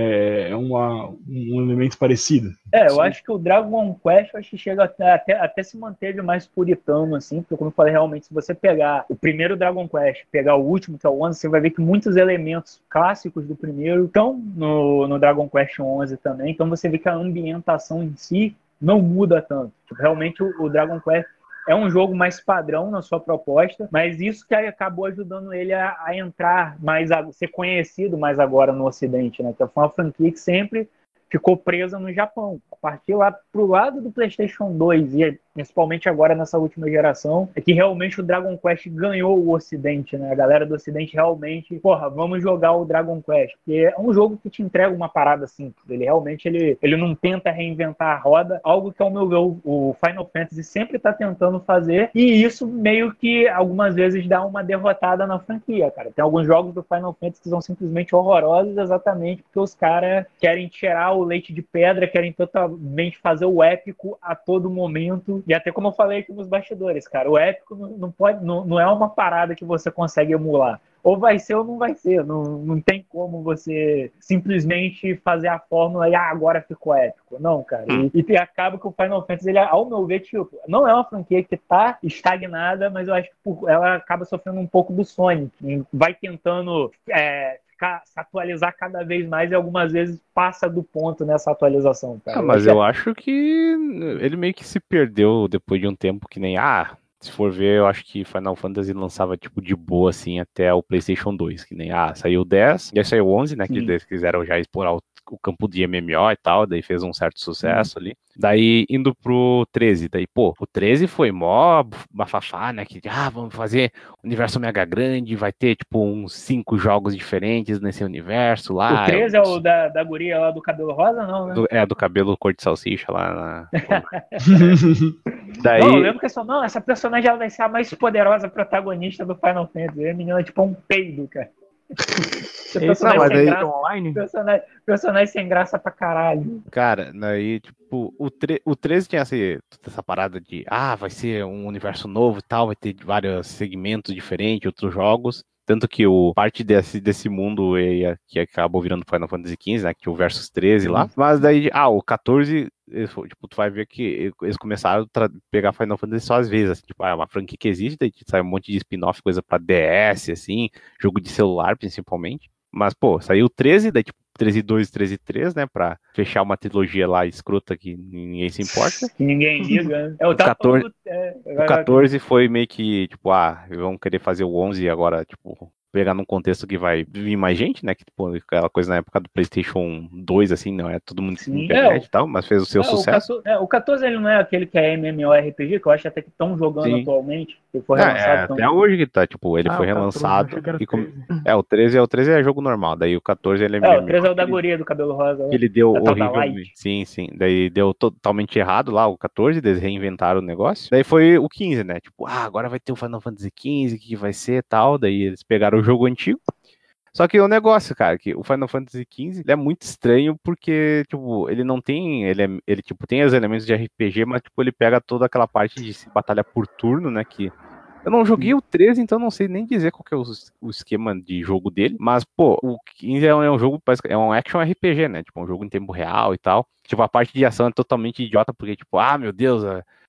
é uma, um elemento parecido. É, eu acho que o Dragon Quest acho que chega até, até, até se manteve mais puritano, assim, porque como eu falei, realmente, se você pegar o primeiro Dragon Quest, pegar o último, que é o onze, você vai ver que muitos elementos clássicos do primeiro estão no, no Dragon Quest onze também, então você vê que a ambientação em si não muda tanto. Tipo, realmente o, o Dragon Quest é um jogo mais padrão na sua proposta, mas isso que acabou ajudando ele a, a entrar mais, a ser conhecido mais agora no Ocidente, né? Que foi uma franquia que sempre ficou presa no Japão. A partir lá pro lado do PlayStation dois, e principalmente agora nessa última geração, é que realmente o Dragon Quest ganhou o Ocidente, né? A galera do Ocidente realmente, porra, vamos jogar o Dragon Quest. Porque é um jogo que te entrega uma parada simples. Ele realmente ele, ele não tenta reinventar a roda, algo que, ao meu ver, o Final Fantasy sempre tá tentando fazer, e isso meio que algumas vezes dá uma derrotada na franquia, cara. Tem alguns jogos do Final Fantasy que são simplesmente horrorosos, exatamente porque os caras querem tirar o leite de pedra, querem totalmente fazer o épico a todo momento. E até como eu falei aqui nos bastidores, cara, o épico não, não, pode, não, não é uma parada que você consegue emular. Ou vai ser ou não vai ser. Não, não tem como você simplesmente fazer a fórmula e ah, agora ficou épico. Não, cara. E, e acaba que o Final Fantasy, ele, ao meu ver, tipo, não é uma franquia que tá estagnada, mas eu acho que por, ela acaba sofrendo um pouco do Sonic. Vai tentando... É, se atualizar cada vez mais e algumas vezes passa do ponto nessa atualização, cara. Ah, mas eu acho que ele meio que se perdeu depois de um tempo, que nem, ah, se for ver, eu acho que Final Fantasy lançava tipo de boa assim até o PlayStation dois, que nem, ah, saiu o dez, e aí saiu o onze, né, que eles quiseram já explorar o, o campo de M M O e tal, daí fez um certo sucesso ali. Daí indo pro treze, daí, pô, o treze foi mó bafafá, né, que, ah, vamos fazer universo mega grande, vai ter, tipo, uns cinco jogos diferentes nesse universo lá. O treze é o da, da guria lá do cabelo rosa, não, né? Do, é, do cabelo cor de salsicha lá na... Daí... Não, eu lembro que eu não, essa personagem ela vai ser a mais poderosa protagonista do Final Fantasy. E a menina é tipo um peido, cara. Esse não, mas aí graça, online? Personagem, personagem sem graça pra caralho. Cara, daí, tipo, o, tre- o treze tinha essa, essa parada de, ah, vai ser um universo novo e tal, vai ter vários segmentos diferentes, outros jogos. Tanto que o parte desse, desse mundo é, que acabou virando Final Fantasy quinze, né? Que tinha o Versus treze lá. Mas daí, ah, o quatorze, tipo, tu vai ver que eles começaram a tra- pegar Final Fantasy só às vezes. Assim, tipo, ah, é uma franquia que existe, daí sai um monte de spin-off, coisa pra D S, assim, jogo de celular, principalmente. Mas, pô, saiu o treze, daí, tipo, treze dois e treze três, né? Pra fechar uma trilogia lá escrota que ninguém se importa. Que ninguém liga. É, O quatorze, falando, é, o quatorze foi meio que, tipo, ah, vão querer fazer o onze e agora, tipo, pegar num contexto que vai vir mais gente, né? Que, tipo, aquela coisa na época do PlayStation dois, assim, não é todo mundo na internet é, e tal, mas fez o seu é, sucesso. O quatorze, é, o quatorze ele não é aquele que é MMORPG, que eu acho até que estão jogando Sim. atualmente, que foi É, relançado. é, então... até hoje que tá, tipo, ele Ah, foi o quatorze, relançado. achei que era E com... treze. É, o treze é o treze é jogo normal, daí o quatorze ele é É, o M M O, treze é o da ele- guria do cabelo rosa. que ele deu da tal da horrivelmente. Light. Sim, sim. Daí deu totalmente errado lá o quatorze, eles reinventaram o negócio. Daí foi o quinze, né? Tipo, ah, agora vai ter o Final Fantasy quinze, o que vai ser e tal. Daí eles pegaram o jogo antigo. Só que o negócio, cara, que o Final Fantasy quinze ele é muito estranho porque, tipo, ele não tem, ele, é, ele tipo, tem os elementos de R P G, mas, tipo, ele pega toda aquela parte de se batalha por turno, né, que eu não joguei o treze, então não sei nem dizer qual que é o, o esquema de jogo dele, mas, pô, o quinze é um, é um jogo, é um action R P G, né, tipo, um jogo em tempo real e tal, tipo, a parte de ação é totalmente idiota, porque, tipo, ah, meu Deus,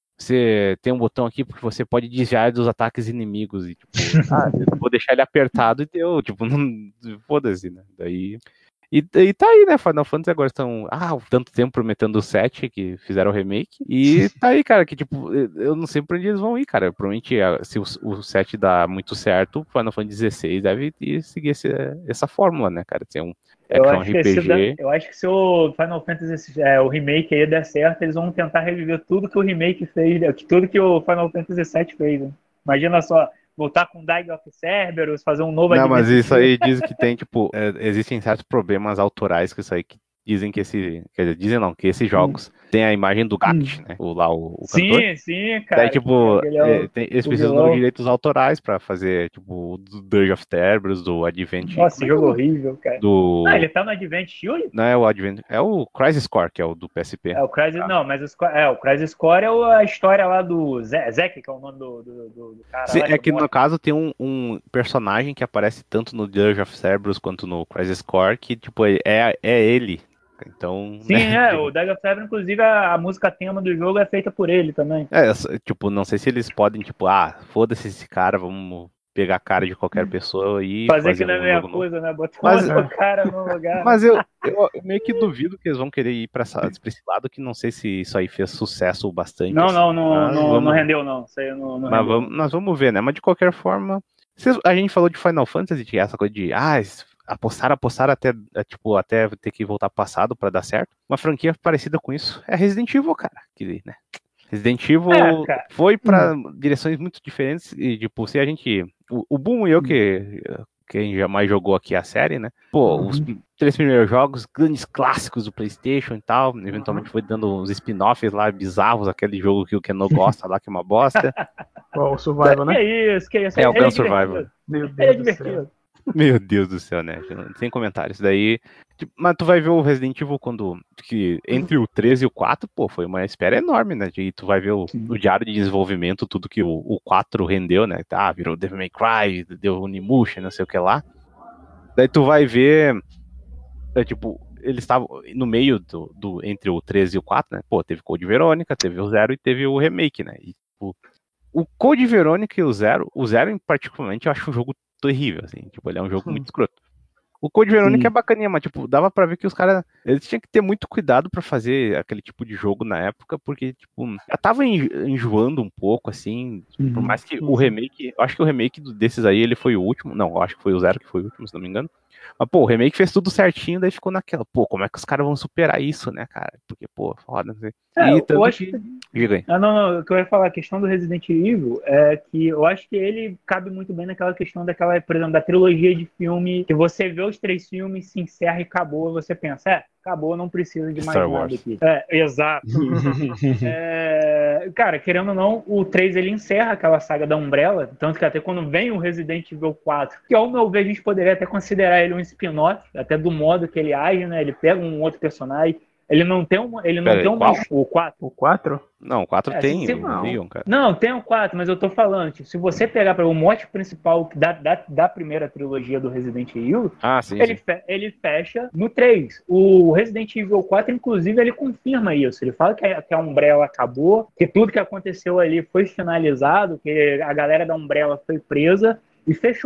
você tem um botão aqui porque você pode desviar dos ataques inimigos e, tipo, ah, eu vou deixar ele apertado e deu, tipo, não, foda-se, né, daí... E, e tá aí, né, Final Fantasy agora estão, ah, tanto tempo prometendo o sete, que fizeram o remake, e tá aí, cara, que tipo, eu não sei pra onde eles vão ir, cara, provavelmente se o, o sete dá muito certo, o Final Fantasy dezesseis deve ir, seguir esse, essa fórmula, né, cara, ser um Eu action acho, R P G. que se, eu acho que se o Final Fantasy, é, o remake aí der certo, eles vão tentar reviver tudo que o remake fez, né, tudo que o Final Fantasy sete fez, né? Imagina só, voltar com Dawn of Cerberus, fazer um novo Não, mas Advent isso aí diz que tem, tipo, é, existem certos problemas autorais que isso aí que dizem que esse, quer dizer, dizem não, que esses jogos hum. têm a imagem do Gact, hum. né, o, lá o, o sim, cantor. Sim, cara. Daí, tipo, é é, o, tem, eles precisam vilão. dos direitos autorais pra fazer, tipo, do Dirge of Cerberus, do Advent... Nossa, jogo é horrível, cara. Do... Ah, ele tá no Advent Shield? Não é o Advent, é o Crisis Core, que é o do P S P. É o Crisis, ah. não, mas o, é, o Crisis Core é a história lá do Zack, que é o nome do, do, do, do cara. Sim, lá, é que, que no caso tem um, um personagem que aparece tanto no Dirge of Cerberus quanto no Crisis Core, que, tipo, é, é ele. Então, sim, né, é, o Dirge of Cerberus, inclusive, a, a música tema do jogo é feita por ele também. É, tipo, não sei se eles podem, tipo, ah, foda-se esse cara, vamos pegar a cara de qualquer pessoa e fazer, fazer que não é um a mesma jogo coisa, novo. né? Botar mas, o cara no lugar. Mas eu, eu, eu meio que duvido que eles vão querer ir pra, essa, pra esse lado, que não sei se isso aí fez sucesso bastante. Não, assim. não, não, não, vamos... não rendeu, não. Isso aí não, não mas rendeu, vamos, não. nós vamos ver, né? Mas de qualquer forma, a gente falou de Final Fantasy, que é essa coisa de, ah, apostar, apostar até, tipo, até ter que voltar passado pra dar certo. Uma franquia parecida com isso é Resident Evil, cara. Que, né? Resident Evil é, foi pra hum. direções muito diferentes e, tipo, se a gente... O, o Boom e eu, hum. que quem jamais jogou aqui a série, né? Pô, uhum. os três primeiros jogos, grandes clássicos do PlayStation e tal, eventualmente foi dando uns spin-offs lá bizarros, aquele jogo que o Keno gosta lá, que é uma bosta. Qual o Survival, né? Que é isso, que é isso. É, o Gun Survival. Meu Deus é do céu. Meu Deus do céu, né? Sem comentários. Daí, tipo, mas tu vai ver o Resident Evil quando, que entre o treze e o quatro, pô, foi uma espera enorme, né? E tu vai ver o, o diário de desenvolvimento, tudo que o, o quatro rendeu, né? Tá, virou Devil May Cry, deu Onimusha, não sei o que lá. Daí tu vai ver, é, tipo, eles estavam no meio do, do, entre o treze e o quatro, né? Pô, teve Code Verônica, teve o Zero e teve o remake, né? E, tipo, o Code Verônica e o Zero, o Zero em particularmente, eu acho um jogo terrível, assim, tipo, ele é um jogo muito escroto. O Code Verônica é bacaninha, mas, tipo, dava pra ver que os caras, eles tinham que ter muito cuidado pra fazer aquele tipo de jogo na época, porque, tipo, já tava enjoando um pouco, assim, uhum. por mais que o remake, eu acho que o remake desses aí, ele foi o último, não, eu acho que foi o Zero que foi o último, se não me engano, mas, pô, o remake fez tudo certinho, daí ficou naquela, pô, como é que os caras vão superar isso, né, cara, porque, pô, foda, não sei. É, e tanto eu acho que... que... Diga aí. Ah, não, não, o que eu ia falar, a questão do Resident Evil é que eu acho que ele cabe muito bem naquela questão daquela, por exemplo, da trilogia de filme, que você vê os três filmes, se encerra e acabou, você pensa, é, acabou, não precisa de mais Star nada Wars. aqui. É, exato. é, cara, querendo ou não, o três ele encerra aquela saga da Umbrella, tanto que até quando vem o Resident Evil quatro, que ao meu ver a gente poderia até considerar ele um spin-off, até do modo que ele age, né, ele pega um outro personagem. Ele não tem um. Ele não Pera tem aí, uma. qual? O quatro. O quatro? Não, o quatro É, tem, se, o não. Leon, cara. Não, tem o quatro, mas eu tô falando, tipo, se você pegar para o mote principal da, da, da primeira trilogia do Resident Evil, ah, sim, ele, sim. Fe, ele fecha no três. O Resident Evil quatro, inclusive, ele confirma isso. Ele fala que a, que a Umbrella acabou, que tudo que aconteceu ali foi finalizado, que a galera da Umbrella foi presa e fechou.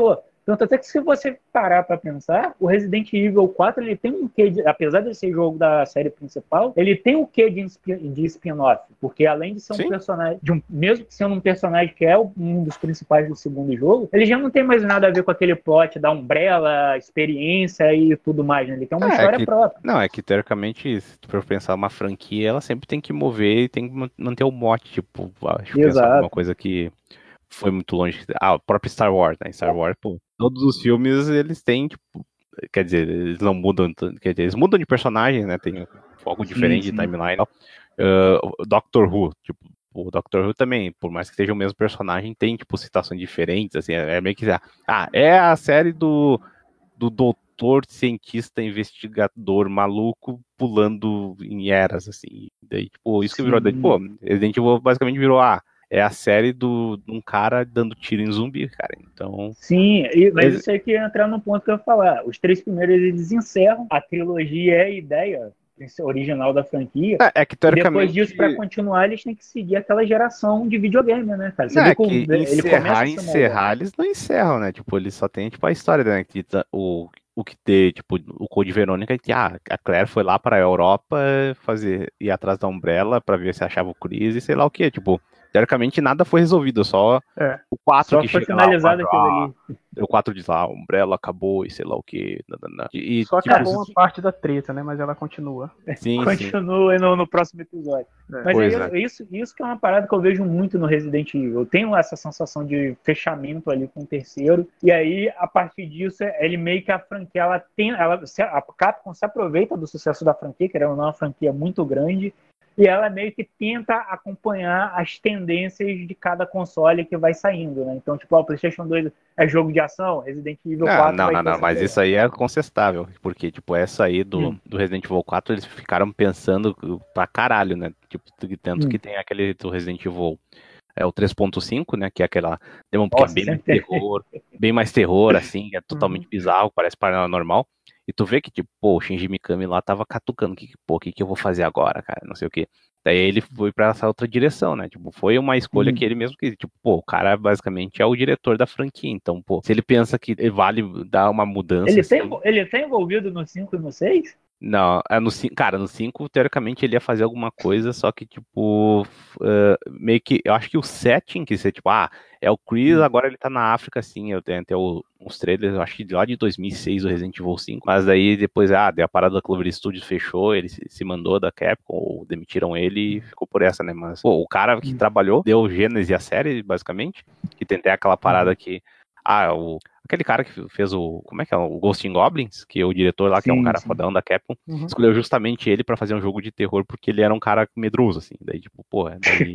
Tanto até que se você parar pra pensar, o Resident Evil quatro, ele tem um quê, de, apesar de ser jogo da série principal, ele tem um quê de, de spin-off, porque além de ser um Sim. personagem, de um, mesmo que sendo um personagem que é um dos principais do segundo jogo, ele já não tem mais nada a ver com aquele plot da Umbrella, experiência e tudo mais, né? Ele tem uma É, história que- própria. Não, é que teoricamente, se tu for pensar uma franquia, ela sempre tem que mover e tem que man- manter o mote, tipo, acho que pensar Exato. alguma coisa que foi muito longe. Ah, o próprio Star Wars, né? Star Wars, pô, todos os filmes eles têm, tipo, quer dizer, eles não mudam, tanto- quer dizer, eles mudam de personagem, né? Tem um foco Sim, diferente sim. de timeline. Uh, o Doctor Who, tipo, o Doctor Who também, por mais que seja o mesmo personagem, tem, tipo, citações diferentes, assim, é é meio que, ah, é a série do, do doutor, cientista, investigador, maluco, pulando em eras, assim, daí, tipo, isso que virou, daí, Sim. pô, Resident Evil basicamente virou, ah, é a série do, de um cara dando tiro em zumbi, cara, então... Sim, e- mas Ele- isso aí que ia entrar no ponto que eu ia falar. Os três primeiros eles encerram, a trilogia é a ideia original da franquia, É, é que e depois teoricamente... disso, para continuar, eles têm que seguir aquela geração de videogame, né, cara? Você Não, vê é que o- que ele começa encerrar, a se moldar. encerrar, eles não encerram, né? Tipo, eles só tem, tipo, a história, né? Que tá- o, o que ter, tipo, o Code Verônica, que ah, a Claire foi lá para a Europa fazer, ir atrás da Umbrella pra ver se achava o Chris e sei lá o que. Tipo, teoricamente nada foi resolvido, só É. o quatro Só que foi chega lá, o finalizado quatro, aquilo ah, ali. o quatro diz lá, a Umbrella acabou e sei lá o que. E, Só tipo, acabou uma parte da treta, né? Mas ela continua. sim, sim. Continua no, no próximo episódio. É. Mas Pois aí, eu- isso, isso que é uma parada que eu vejo muito no Resident Evil. Eu tenho essa sensação de fechamento ali com o terceiro. E aí, a partir disso, ele meio que a franquia, ela tem. Ela, se- a Capcom se aproveita do sucesso da franquia, que era uma franquia muito grande. E ela meio que tenta acompanhar as tendências de cada console que vai saindo, né? Então, tipo, ó, o PlayStation dois é jogo de ação, Resident Evil Não, quatro não, vai não, ter não, essa mas pegada. isso aí é contestável, porque, tipo, essa aí do, Hum. do Resident Evil quatro, eles ficaram pensando pra caralho, né? Tipo, tanto Hum. que tem aquele do Resident Evil, é o três ponto cinco, né? Que é aquela, tem um que é Nossa, bem mais sempre tem. terror, bem mais terror, assim, é totalmente bizarro, parece paranormal. E tu vê que, tipo, pô, o Shinji Mikami lá tava catucando, que, pô, o que, que eu vou fazer agora, cara? Não sei o quê. Daí ele foi pra essa outra direção, né? Tipo, foi uma escolha Hum. que ele mesmo quis. Tipo, pô, o cara basicamente é o diretor da franquia. Então, pô, se ele pensa que vale dar uma mudança Ele assim. tem, ele tem envolvido no cinco e no seis? Não, é no cinco, cara, no cinco teoricamente ele ia fazer alguma coisa, só que, tipo, uh, meio que, eu acho que o setting, que você, tipo, ah, é o Chris, Hum. agora ele tá na África, assim, eu tenho até o, uns trailers, eu acho que lá de dois mil e seis, o Resident Evil cinco, mas daí depois, ah, deu a parada da Clover Studios, fechou, ele se, se mandou da Capcom, ou demitiram ele e ficou por essa, né, mas, pô, o cara que Hum. trabalhou, deu gênese à série, basicamente, que tem até aquela parada que, ah, o... Aquele cara que fez o. Como é que é? O Ghost in Goblins, que é o diretor lá, que é um Sim, cara sim. fodão da Capcom, Uhum. escolheu justamente ele pra fazer um jogo de terror porque ele era um cara medroso, assim. Daí, tipo, porra, daí.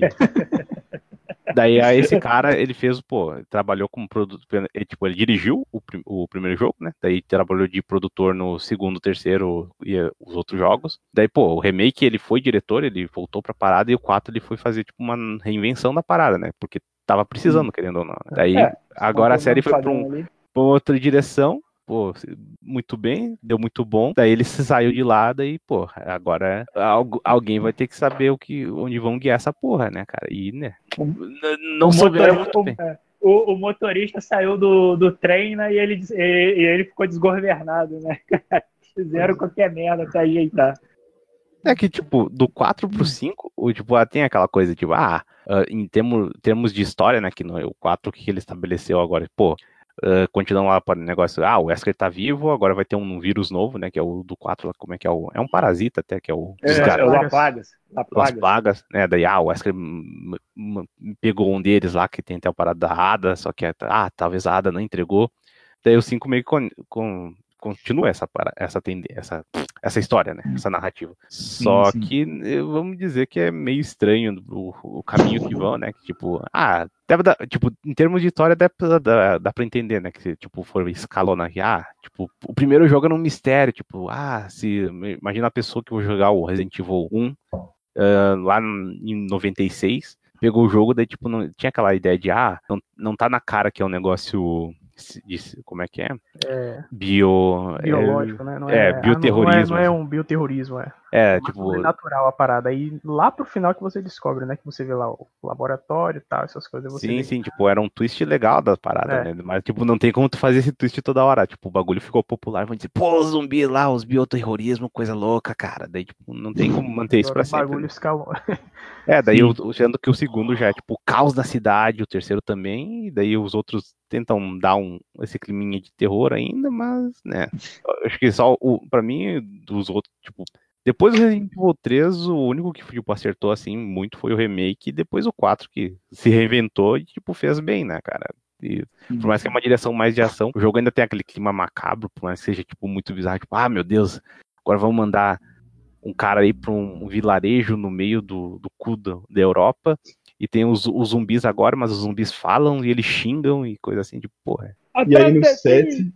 Daí aí esse cara, ele fez, pô, ele trabalhou como produtor, ele, tipo, ele dirigiu o, prim- o primeiro jogo, né? Daí trabalhou de produtor no segundo, terceiro e eh, os outros jogos. Daí, pô, o remake ele foi diretor, ele voltou pra parada e o quatro ele foi fazer, tipo, uma reinvenção da parada, né? Porque tava precisando, querendo ou não, né? Daí, É, agora a mantém o série mesmo foi pra padrão um ali. pra outra direção, pô, muito bem, deu muito bom. Daí ele saiu de lá, daí, pô, agora algu- alguém vai ter que saber o que, onde vão guiar essa porra, né, cara? E, né, tipo, n- não O, souberam motori- muito o- bem. é, o- o motorista saiu do, do trem, né, e ele, des- e, e ele ficou desgovernado, né? Fizeram qualquer merda pra ajeitar. É que, tipo, do quatro pro cinco, o, tipo, ah, tem aquela coisa, tipo, ah, ah, em termos, termos de história, né, que no, o quatro que ele estabeleceu agora, pô, ah, continuam lá para o negócio, ah, o Wesker tá vivo, agora vai ter um vírus novo, né, que é o do quatro, lá, como é que é o, é um parasita até, que é o É, desgar- é o Plagas. Laplagas. as Laplagas. plagas, né, daí, ah, o Wesker m- m- pegou um deles lá, que tem até o parada da Ada, só que, ah, talvez a Ada não entregou, daí o cinco meio que con, con, continua essa, para- essa, tende- essa, essa história, né? Essa narrativa. Só sim. que eh, vamos dizer que é meio estranho o, o caminho que vão, né? Que, tipo, ah, deve dar, tipo, em termos de história dá, pra- dá, dá pra entender, né? Que se, tipo, for escalona aqui, ah, tipo, o primeiro jogo era um mistério, tipo, ah, se imagina a pessoa que vai jogar o Resident Evil um ah, lá em noventa e seis, pegou o jogo, daí, tipo, não tinha aquela ideia de, ah, não, não tá na cara que é um negócio de, como é que é? É Bio. biológico, né? Não É, é, ah, não- não é, bioterrorismo. não é um bioterrorismo, é. É, mais tipo, sobrenatural a parada. Aí lá pro final que você descobre, né? Que você vê lá o laboratório e tal, essas coisas. Você sim, vê sim, tipo, era um twist legal da parada, É. né? Mas, tipo, não tem como tu fazer esse twist toda hora. Tipo, o bagulho ficou popular, vão dizer, pô, os zumbi lá, os bioterrorismo, coisa louca, cara. Daí, tipo, não tem como manter isso agora pra o sempre, bagulho né? escalou. É, daí, eu, Sim. sendo que o segundo já é, tipo, caos na cidade, o terceiro também, e daí os outros tentam dar um, esse climinha de terror ainda, mas, né, eu acho que só, o, pra mim, dos outros, tipo, depois do Resident Evil três, o único que, tipo, acertou, assim, muito foi o remake, e depois o quatro, que se reinventou e, tipo, fez bem, né, cara? E, por mais que é uma direção mais de ação, o jogo ainda tem aquele clima macabro, por mais que seja, tipo, muito bizarro, tipo, ah, meu Deus, agora vamos mandar um cara aí pra um, um vilarejo no meio do, do cu da, da Europa, e tem os, os zumbis agora, mas os zumbis falam e eles xingam e coisa assim, de porra. E aí no Ataque aqui! sete,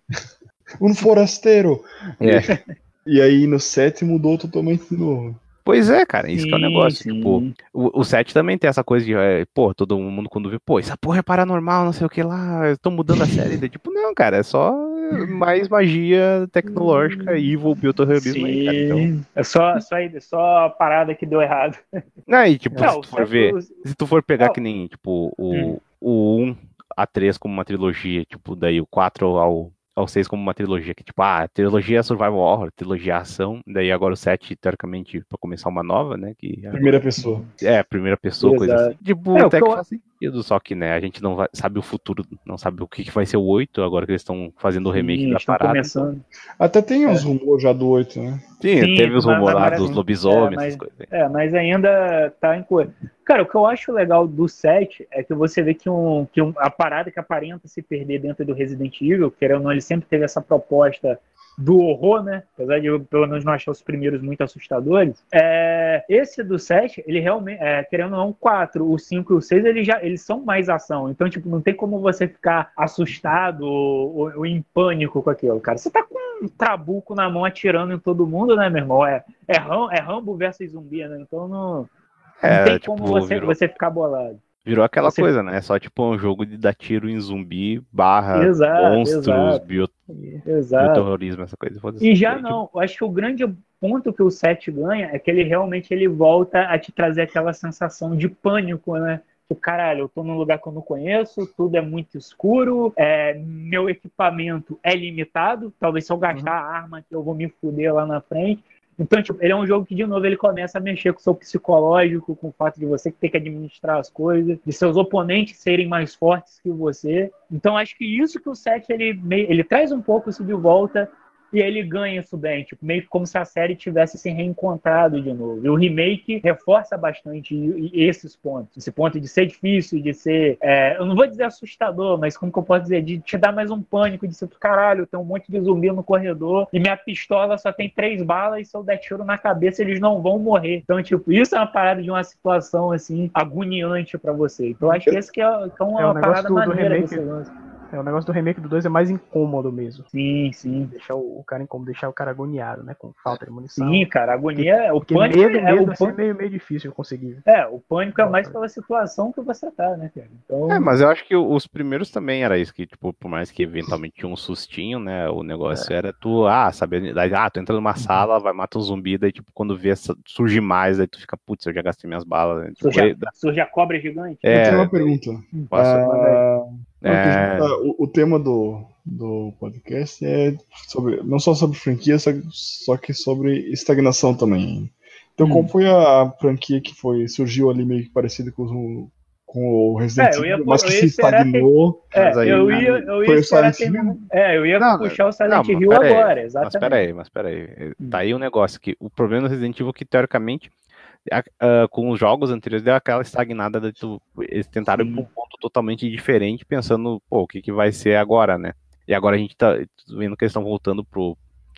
um forasteiro. É. E aí no sete mudou totalmente de novo. Pois é, cara, isso que é o Sim, negócio. Tipo, sim. o, o sete também tem essa coisa de, é, pô, todo mundo quando vê, pô, essa porra é paranormal, não sei o que lá, eu tô mudando a série. Daí, tipo, não, cara, é só mais magia tecnológica e evil bioterrorismo aí, cara. Então. Sim. É só, só, só a parada que deu errado. Aí, tipo, se Não, o tu for sete. ver, o- se tu for pegar Não. que nem, tipo, Hum. o, o um a três como uma trilogia, tipo, daí o quatro ao, ao seis como uma trilogia, que tipo, ah, trilogia é survival horror, trilogia ação, daí agora o sete teoricamente, pra começar uma nova, né, que Primeira pessoa. é primeira pessoa, coisa assim. Exato. Tipo, É, o até que que eu, faz sentido, só que, né, a gente não vai, sabe o futuro, não sabe o que, que vai ser o oito agora que eles estão fazendo o remake sim, da estão parada, então. começando. Até tem uns É. rumores já do oito, né? Sim, Sim, teve os mas, rumores lá mas, dos Sim. é, lobisomens, essas mas, coisas aí. é, mas ainda tá em coisa. Cara, o que eu acho legal do sete é que você vê que, um, que um, a parada que aparenta se perder dentro do Resident Evil, querendo ou não, ele sempre teve essa proposta do horror, né? Apesar de eu, pelo menos, não achar os primeiros muito assustadores. É, esse do sete, ele realmente, é, querendo ou não, o quatro, o cinco e o seis, eles, já, eles são mais ação. Então, tipo, não tem como você ficar assustado ou, ou, ou em pânico com aquilo, cara. Você tá com um trabuco na mão atirando em todo mundo, né, meu irmão? É, é, Ram, é Rambo versus zumbi, né? Então não, não É, tem como tipo, você, virou, você ficar bolado. virou aquela Você... coisa, né? É só tipo um jogo de dar tiro em zumbi barra Exato, monstros, exato, bio, exato. bioterrorismo, essa coisa. Foda-se. E já Daí, tipo, não, eu acho que o grande ponto que o sete ganha é que ele realmente ele volta a te trazer aquela sensação de pânico, né? Que caralho, eu tô num lugar que eu não conheço, tudo é muito escuro, é, meu equipamento é limitado, talvez se eu gastar a arma que eu vou me fuder lá na frente. Então, tipo, ele é um jogo que, de novo, ele começa a mexer com o seu psicológico, com o fato de você ter que administrar as coisas, de seus oponentes serem mais fortes que você. Então, acho que isso que o sete, ele, ele traz um pouco isso de volta e ele ganha isso bem, tipo, meio que como se a série tivesse se reencontrado de novo. E o remake reforça bastante esses pontos. Esse ponto de ser difícil, de ser, é, eu não vou dizer assustador, mas como que eu posso dizer, de te dar mais um pânico, de ser, caralho, tem um monte de zumbi no corredor e minha pistola só tem três balas e se eu der tiro na cabeça eles não vão morrer. Então, tipo, isso é uma parada de uma situação, assim, agoniante pra você. Então, eu acho que esse que é, que é uma É, o negócio parada do, do maneira remake. desse lance. É, o negócio do remake do dois é mais incômodo mesmo. Sim, sim. Deixar o, o cara incômodo, deixar o cara agoniado, né? Com falta de munição. Sim, cara, a agonia, porque, o porque pânico medo, é, medo o assim, é pânico, meio, meio difícil de conseguir. é, o pânico é mais pela situação que você tá, né, cara? Então, é, mas eu acho que os primeiros também era isso, que, tipo, por mais que eventualmente tinha um sustinho, né? O negócio É. era tu, ah, saber, daí, ah, tu entra numa sala, vai matar um zumbi, daí, tipo, quando vê, surge mais, daí tu fica, putz, eu já gastei minhas balas, né? Tipo, surge, a, é, surge a cobra gigante. Eu tenho é, uma pergunta. posso, Manda aí. Ah, não, que, é, ah, o, o tema do, do podcast é sobre, não só sobre franquia, só, só que sobre estagnação também. Então, Hum. qual foi a franquia que foi, surgiu ali meio que parecida com, o- com o Resident É, eu ia, Evil, pu- mas eu que ia se esperar ter, estagnou? mas é, aí, eu E ia, eu ia foi o esperar Silent terminar. Hill? É, eu ia não, puxar o não, Silent mas Hill pera aí, agora, mas pera exatamente. aí, mas pera aí, Hum. tá aí um negócio que o problema do Resident Evil é que, teoricamente, a- ah, com os jogos anteriores deu aquela estagnada, de tu, eles tentaram ir pra um Sim. ponto totalmente diferente, pensando, pô, o que que vai ser agora, né? E agora a gente tá vendo que eles estão voltando pro,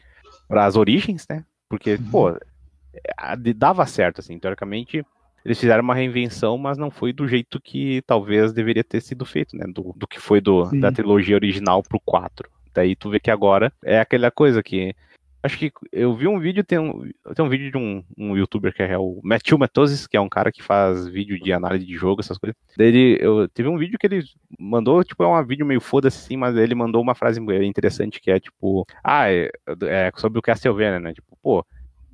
pras origens, né? Porque, pô, a- de- dava certo, assim, teoricamente, eles fizeram uma reinvenção, mas não foi do jeito que talvez deveria ter sido feito, né? Do, do que foi do, da Sim. trilogia original pro quatro. Daí tu vê que agora é aquela coisa que. Acho que eu vi um vídeo, tem um, tem um vídeo de um, um youtuber que é o Matthew Matoses, que é um cara que faz vídeo de análise de jogo, essas coisas. Daí ele, eu, teve um vídeo que ele mandou, tipo, é um vídeo meio foda-se, assim, mas ele mandou uma frase interessante que é tipo, ah, é, é sobre o Castlevania, né? Tipo, pô,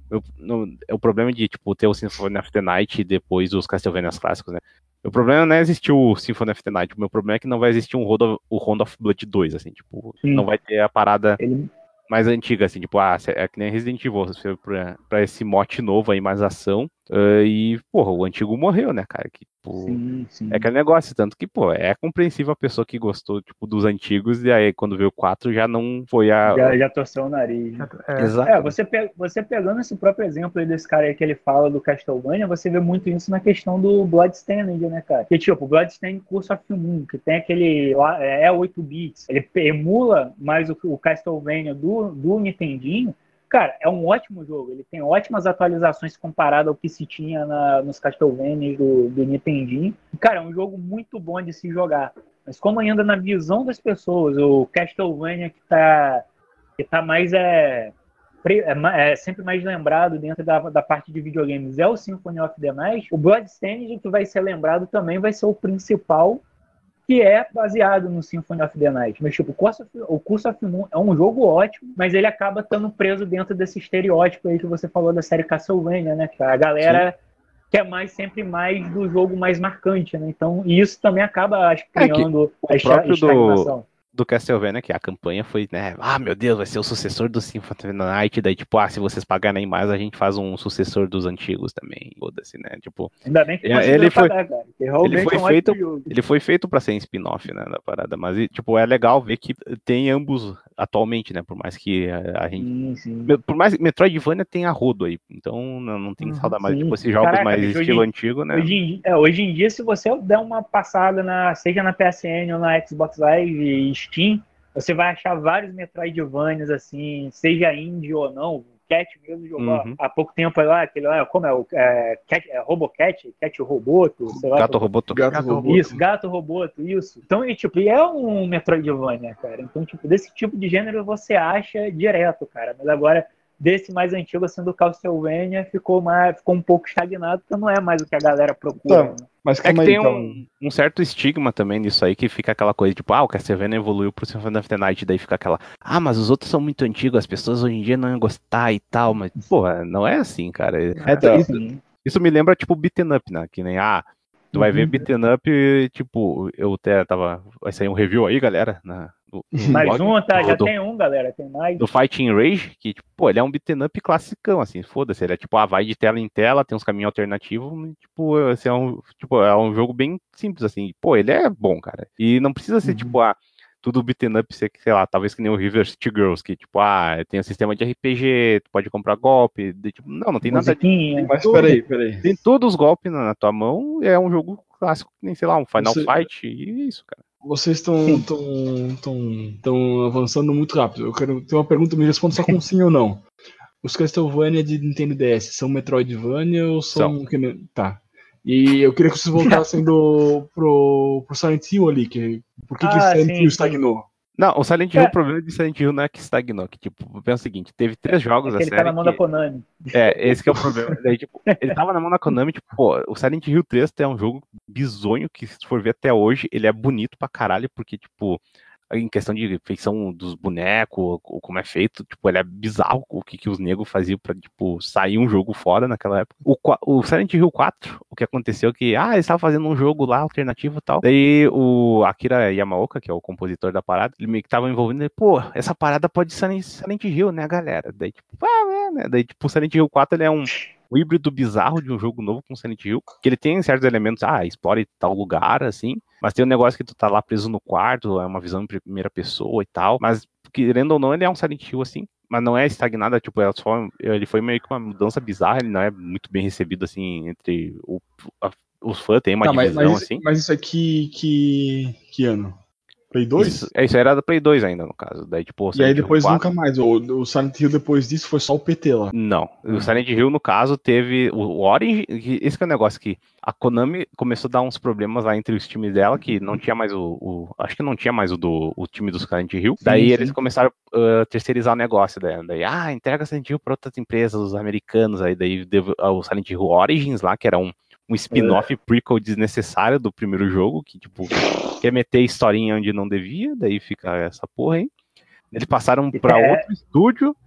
Eu, no, é o problema de, tipo, ter o Symphony of the Night e depois os Castlevania clássicos, né? O problema não é existir o Symphony of the Night, o meu problema é que não vai existir um Round of, o Round of Blood dois, assim, tipo, Sim. não vai ter a parada Ele... mais antiga, assim, tipo, ah, é que nem Resident Evil, você foi pra, pra esse mote novo aí, mais ação, uh, e, porra, o antigo morreu, né, cara, que, tipo, sim, sim. é aquele negócio, tanto que, pô, é compreensível a pessoa que gostou, tipo, dos antigos, e aí, quando veio o quatro, já não foi a... Já, já torceu o nariz. Né? É. Exato. É, você, pe... você pegando esse próprio exemplo aí desse cara aí que ele fala do Castlevania, você vê muito isso na questão do Bloodstained, né, cara? Que, tipo, o Bloodstained Curse of Moon, que tem aquele... é oito bits, ele emula mais o, o Castlevania do, do Nintendinho. Cara, é um ótimo jogo. Ele tem ótimas atualizações comparado ao que se tinha na, nos Castlevania do, do Nintendinho. Cara, é um jogo muito bom de se jogar. Mas como ainda na visão das pessoas, o Castlevania que tá, que tá mais... É, é, é sempre mais lembrado dentro da, da parte de videogames é o Symphony of the Night. O Bloodstained, que vai ser lembrado também, vai ser o principal, que é baseado no Symphony of the Night. Mas, tipo, o Curse of, o Curse of Moon é um jogo ótimo, mas ele acaba estando preso dentro desse estereótipo aí que você falou da série Castlevania, né? Que a galera... Sim. Quer mais, sempre mais do jogo mais marcante, né? Então, isso também acaba, acho, criando é a próprio estagnação. Do... do Castlevania, que a campanha foi, né, ah, meu Deus, vai ser o sucessor do Symphony of the Night, daí, tipo, ah, se vocês pagarem mais, a gente faz um sucessor dos antigos também, foda-se, né, tipo... Ainda bem que ele foi, pagar, cara, ele foi é um feito, ele foi feito pra ser spin-off, né, da parada, mas, tipo, é legal ver que tem ambos atualmente, né, por mais que a, a gente... Sim, sim. Por mais que Metroidvania tem a rodo aí, então não, não tem saudade mais, tipo, esses jogos Caraca, mais estilo hoje, antigo, né. Hoje em, é, hoje em dia, se você der uma passada, na, seja na P S N ou na Xbox Live e Steam, você vai achar vários Metroidvanias, assim, seja indie ou não. O Cat mesmo jogou uhum. há pouco tempo lá, aquele lá, como é o é, Cat, é, Robocat, Cat Roboto, sei lá. Gato Roboto. Gato, Gato Roboto. Isso, Gato Roboto, isso. Então, e, tipo, e é um Metroidvania, cara. Então, tipo, desse tipo de gênero você acha direto, cara. Mas agora, desse mais antigo, assim, do Castlevania, ficou, mais, ficou um pouco estagnado, porque não é mais o que a galera procura. Tá. Né? Mas é que aí, tem então... um, um certo estigma também nisso aí, que fica aquela coisa, tipo, ah, o Castlevania evoluiu pro Symphony of the Night, daí fica aquela, ah, mas os outros são muito antigos, as pessoas hoje em dia não iam gostar e tal, mas, porra, não é assim, cara. É, tá. isso, isso me lembra, tipo, beaten up, né, que nem, ah, tu uhum. vai ver beaten up, tipo, eu até tava, vai sair um review aí, galera, na... Do, do mais blog, um, tá? do, Já do, tem um, galera. Tem mais. Do Fighting Rage, que, tipo, pô, ele é um beaten up classicão, assim, foda-se. Ele é tipo, ah, vai de tela em tela, tem uns caminhos alternativos, tipo, assim, é um, tipo, é um jogo bem simples, assim. Pô, ele é bom, cara. E não precisa ser, uhum. tipo, ah, tudo beaten up, ser, sei lá, talvez que nem o River City Girls, que, tipo, ah, tem um sistema de R P G, tu pode comprar golpe, de, tipo, não, não tem Musiquinha. nada. Mas peraí, peraí. Tem todos os golpes na, na tua mão, é um jogo clássico, nem, sei lá, um Final Você... Fight, e é isso, cara. Vocês estão tão, tão, tão avançando muito rápido. Eu quero ter uma pergunta, me responda só com sim ou não. Os Castlevania de Nintendo D S são Metroidvania ou são... são. Tá. E eu queria que vocês voltassem do, pro, pro Silent Hill ali. Que, por que, ah, que Silent sim, Hill estagnou? Não, o Silent Hill, é. o problema de Silent Hill não é que estagnou, que, tipo, pensa o seguinte, teve três jogos é da ele série tá na mão que... da Konami. É, esse que é o problema. Daí, tipo, ele tava na mão da Konami, tipo, pô, o Silent Hill três é um jogo bizonho que, se for ver até hoje, ele é bonito pra caralho, porque, tipo, em questão de feição dos bonecos, ou como é feito, tipo, ele é bizarro o que, que os negros faziam pra, tipo, sair um jogo fora naquela época. O, o Silent Hill quatro, o que aconteceu é que, ah, eles estavam fazendo um jogo lá, alternativo e tal, daí o Akira Yamaoka, que é o compositor da parada, ele meio que tava envolvido, ele, pô, essa parada pode ser Silent Hill, né, galera? Daí, tipo, ah, é, né? Daí, tipo, o Silent Hill quatro, ele é um... o híbrido bizarro de um jogo novo com Silent Hill, que ele tem certos elementos, ah, explore tal lugar, assim, mas tem um negócio que tu tá lá preso no quarto, é uma visão em primeira pessoa e tal, mas, querendo ou não, ele é um Silent Hill, assim, mas não é estagnado, tipo, é só, ele foi meio que uma mudança bizarra, ele não é muito bem recebido, assim, entre o, a, os fãs, tem uma tá, divisão, mas, mas, assim. Mas isso aqui, que, que ano? Play dois? Isso, isso era do Play dois ainda, no caso. Daí, tipo, e aí depois nunca mais. O, o Silent Hill depois disso foi só o P T lá. Não. Uhum. O Silent Hill, no caso, teve o, o Origin. Esse que é o negócio que a Konami começou a dar uns problemas lá entre os times dela, que não tinha mais o. o acho que não tinha mais o, do, o time dos Silent Hill. Sim, daí sim. Eles começaram a uh, terceirizar o negócio. Daí, daí, ah, entrega Silent Hill para outras empresas, os americanos. Aí daí deu o Silent Hill Origins lá, que era um. um spin-off é. prequel desnecessário do primeiro jogo, que, tipo, quer meter historinha onde não devia, daí fica essa porra aí. Eles passaram pra é. outro estúdio,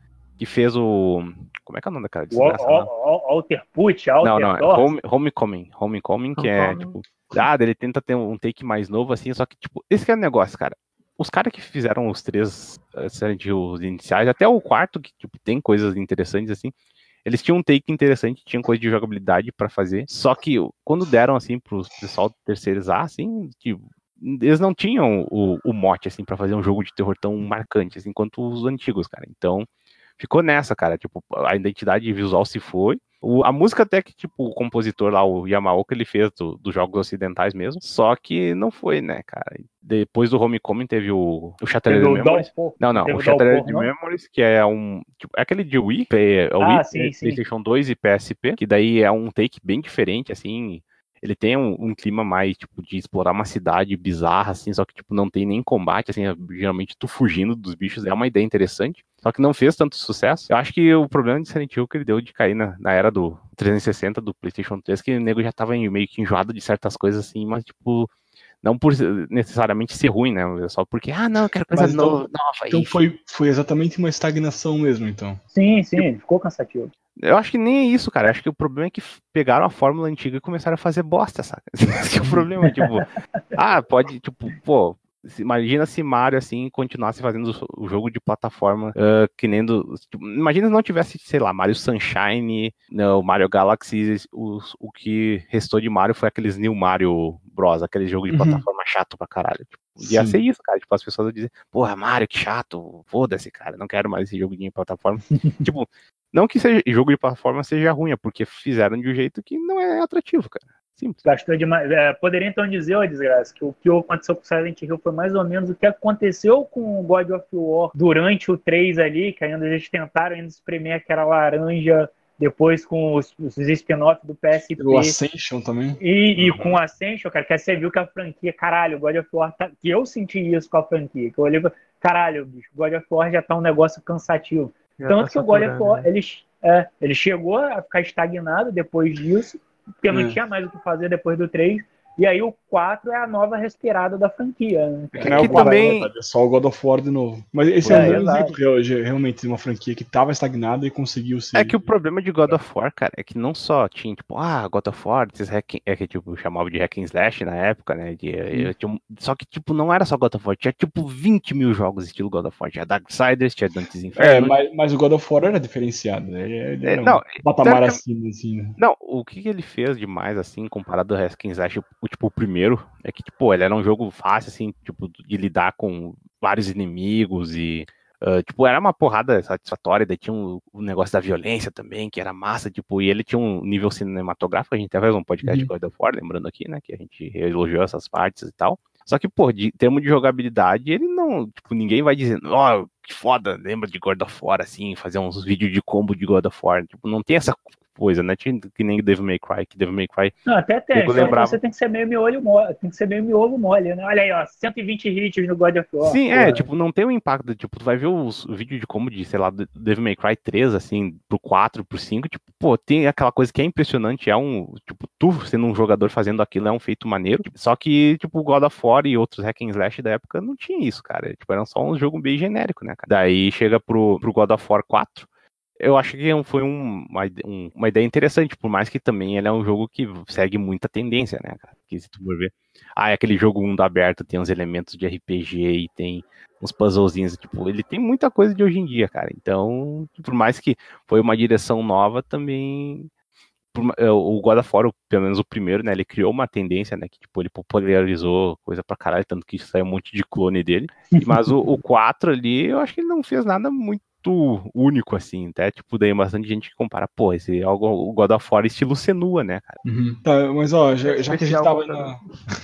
que fez o... Como é que é o nome daquela O desgraça? Al- Al- Alter Put, Alter Não, não, é Dor. Home, Homecoming. Homecoming, que é, Homecoming. tipo... Ah, ele tenta ter um take mais novo, assim, só que, tipo, esse que é o negócio, cara. Os caras que fizeram os três uh, Silent Hill iniciais, até o quarto, que, tipo, tem coisas interessantes, assim, eles tinham um take interessante, tinham coisa de jogabilidade pra fazer, só que quando deram, assim, pro pessoal terceirizar, assim, tipo, eles não tinham o, o mote, assim, pra fazer um jogo de terror tão marcante, assim, quanto os antigos, cara. Então, ficou nessa, cara, tipo, a identidade visual se foi. O, a música até que, tipo, o compositor lá, o Yamaoka, ele fez do, dos jogos ocidentais mesmo, só que não foi, né, cara. Depois do Homecoming teve o, o Shattered Teve o Memories. Downpour. Não, não, Teve o o Shattered Downpour, não? Memories, que é um, tipo, é aquele de Wii, é, é o Ah, Wii, sim, sim. PlayStation dois e P S P, que daí é um take bem diferente, assim. Ele tem um, um clima mais, tipo, de explorar uma cidade bizarra, assim, só que, tipo, não tem nem combate, assim, é, geralmente tu fugindo dos bichos, é uma ideia interessante, só que não fez tanto sucesso. Eu acho que o problema de Silent Hill que ele deu de cair na, na era do trezentos e sessenta, do PlayStation três, que o nego já tava meio que enjoado de certas coisas, assim, mas, tipo, não por necessariamente ser ruim, né, só porque, ah, não, eu quero coisa Mas então, no- nova. então aí. foi, foi exatamente uma estagnação mesmo, então. Sim, sim, ficou cansativo. Eu acho que nem é isso, cara. Eu acho que o problema é que pegaram a fórmula antiga e começaram a fazer bosta, saca? Esse que é o problema, tipo, ah, pode, tipo, pô, se- imagina se Mario, assim, continuasse fazendo o o jogo de plataforma, ah, que nem do, tipo, imagina se não tivesse, sei lá, Mario Sunshine, não, Mario Galaxy, os- o que restou de Mario foi aqueles New Mario Bros, aquele jogo de Uhum. plataforma chato pra caralho. Tipo, ia Sim. ser isso, cara, tipo, as pessoas iam dizer, porra, Mario, que chato, foda-se, cara, não quero mais esse jogo de plataforma. Tipo, não que seja, jogo de plataforma seja ruim, é porque fizeram de um jeito que não é atrativo, cara. Simples. Gastou demais. É, poderia então dizer, ó, desgraça, que o que aconteceu com o Silent Hill foi mais ou menos o que aconteceu com o God of War durante o três ali, que ainda eles tentaram ainda espremer aquela laranja, depois com os, os spin-off do P S P. O Ascension também. E, e Uhum. com o Ascension, cara, que aí você viu que a franquia, caralho, o God of War tá, que eu senti isso com a franquia, que eu olhei pra, caralho, bicho, o God of War já tá um negócio cansativo. Já Tanto tá que o God of saturando, War, né? ele, é, ele chegou a ficar estagnado depois disso, porque não É. tinha mais o que fazer depois do três, e aí o quatro é a nova respirada da franquia, né? É que não é que o quatro, também- né, é só o God of War de novo. Mas esse Pois é um é, bom exato. exemplo real- de- realmente de uma franquia que tava estagnada e conseguiu se. É que o problema de God of War, cara, é que não só tinha, tipo, ah, God of War, esses hack, é que, tipo, chamava de hack and slash na época, né, de, eu tinha um- só que, tipo, não era só God of War, tinha, tipo, vinte mil jogos estilo God of War, tinha Darksiders, tinha Dante's É, Inferno, mas, mas o God of War era diferenciado, né? Ele, ele É, era não, um patamar teorica- acima, assim, né? não, o que que ele fez demais, assim, comparado ao hack and slash, o, tipo, o primeiro, é que, tipo, ele era um jogo fácil, assim, tipo, de lidar com vários inimigos e, ah, tipo, era uma porrada satisfatória, daí tinha um, um negócio da violência também, que era massa, tipo, e ele tinha um nível cinematográfico, a gente até fez um podcast de Uhum. God of War, lembrando aqui, né, que a gente elogiou essas partes e tal, só que, pô, de termo de jogabilidade, ele não, tipo, ninguém vai dizendo, ó, que foda, lembra de God of War, assim, fazer uns vídeos de combo de God of War, tipo, não tem essa coisa, né, tinha que nem Devil May Cry, que Devil May Cry, Não, até tem, eu só que lembrava. você tem que ser meio miolo mole, tem que ser meio miolo mole, né? Olha aí, ó, cento e vinte hits no God of War. Sim, porra. é, tipo, não tem um impacto, tipo, tu vai ver os vídeos de como de, sei lá, do Devil May Cry três, assim, pro quatro, pro cinco, tipo, pô, tem aquela coisa que é impressionante, é um, tipo, tu sendo um jogador fazendo aquilo é um feito maneiro, só que, tipo, o God of War e outros hack and slash da época não tinha isso, cara, tipo, era só um jogo bem genérico, né, cara. Daí chega pro, pro God of War quatro, eu acho que foi um, uma, um, uma ideia interessante, por mais que também ele é um jogo que segue muita tendência, né, cara? Que se tu for ver, ah, é aquele jogo mundo aberto, tem uns elementos de R P G e tem uns puzzlezinhos, tipo, ele tem muita coisa de hoje em dia, cara. Então, por mais que foi uma direção nova, também por, o God of War, pelo menos o primeiro, né, ele criou uma tendência, né, que tipo, ele popularizou coisa pra caralho, tanto que saiu um monte de clone dele. Mas o, o quatro ali, eu acho que ele não fez nada muito único, assim, até, tipo, daí bastante gente que compara, pô, esse é algo, o God of War estilo Senua, né, cara? Uhum. Tá, mas ó, já, já que a gente Especial tava aí voltando. na.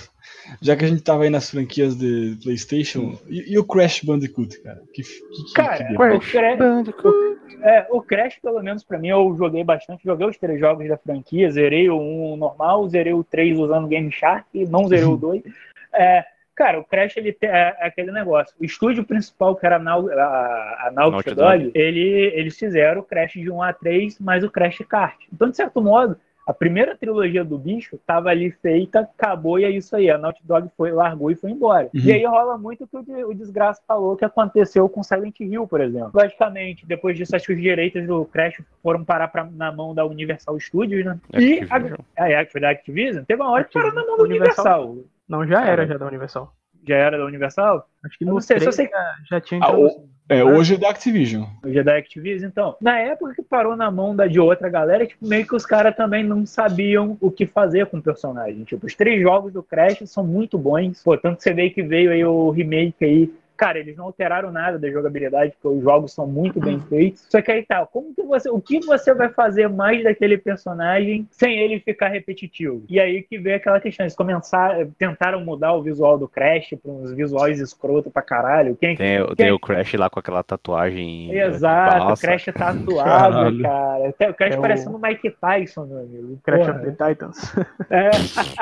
Já que a gente tava aí nas franquias de PlayStation, e, e o Crash Bandicoot, cara? Que, que, que, Cara, que deu? o Crash, o, é, o Crash, pelo menos pra mim, eu joguei bastante. Joguei os três jogos da franquia, zerei o um normal, zerei o três usando Game Shark, não zerei o dois. É, cara, o Crash, ele tem, é, é aquele negócio. O estúdio principal, que era a, Nau, a, a Naughty Naughty Dog, Dog. ele, eles fizeram o Crash de um a três, mais o Crash Kart. Então, de certo modo, A primeira trilogia do bicho tava ali feita, acabou e é isso aí. A Naughty Dog foi, largou e foi embora. Uhum. E aí rola muito o que o, o Desgraça falou que aconteceu com Silent Hill, por exemplo. Logicamente, depois disso, acho que os direitos do Crash foram parar pra, na mão da Universal Studios, né? E a, a, foi da Activision? Teve uma hora que parou na mão da Universal. Universal. Não, já era já da Universal. Já era da Universal? Acho que no não sei, três, só sei... já, já tinha ah, o, É, hoje é da Activision. Hoje é da Activision, então. Na época que parou na mão da, de outra galera, tipo, meio que os caras também não sabiam o que fazer com o personagem. Tipo, os três jogos do Crash são muito bons. Pô, tanto que você vê que veio aí o remake aí. Cara, eles não alteraram nada da jogabilidade, porque os jogos são muito bem feitos. Só que aí tá, como que você, o que você vai fazer mais daquele personagem sem ele ficar repetitivo? E aí que veio aquela questão, eles começaram, tentaram mudar o visual do Crash para uns visuais escroto pra caralho. Quem, tem, quem... tem o Crash lá com aquela tatuagem. Exato, o Crash tatuado, caralho. Cara. Até o Crash é parecendo o Mike Tyson, meu amigo. O Crash of the Titans. É.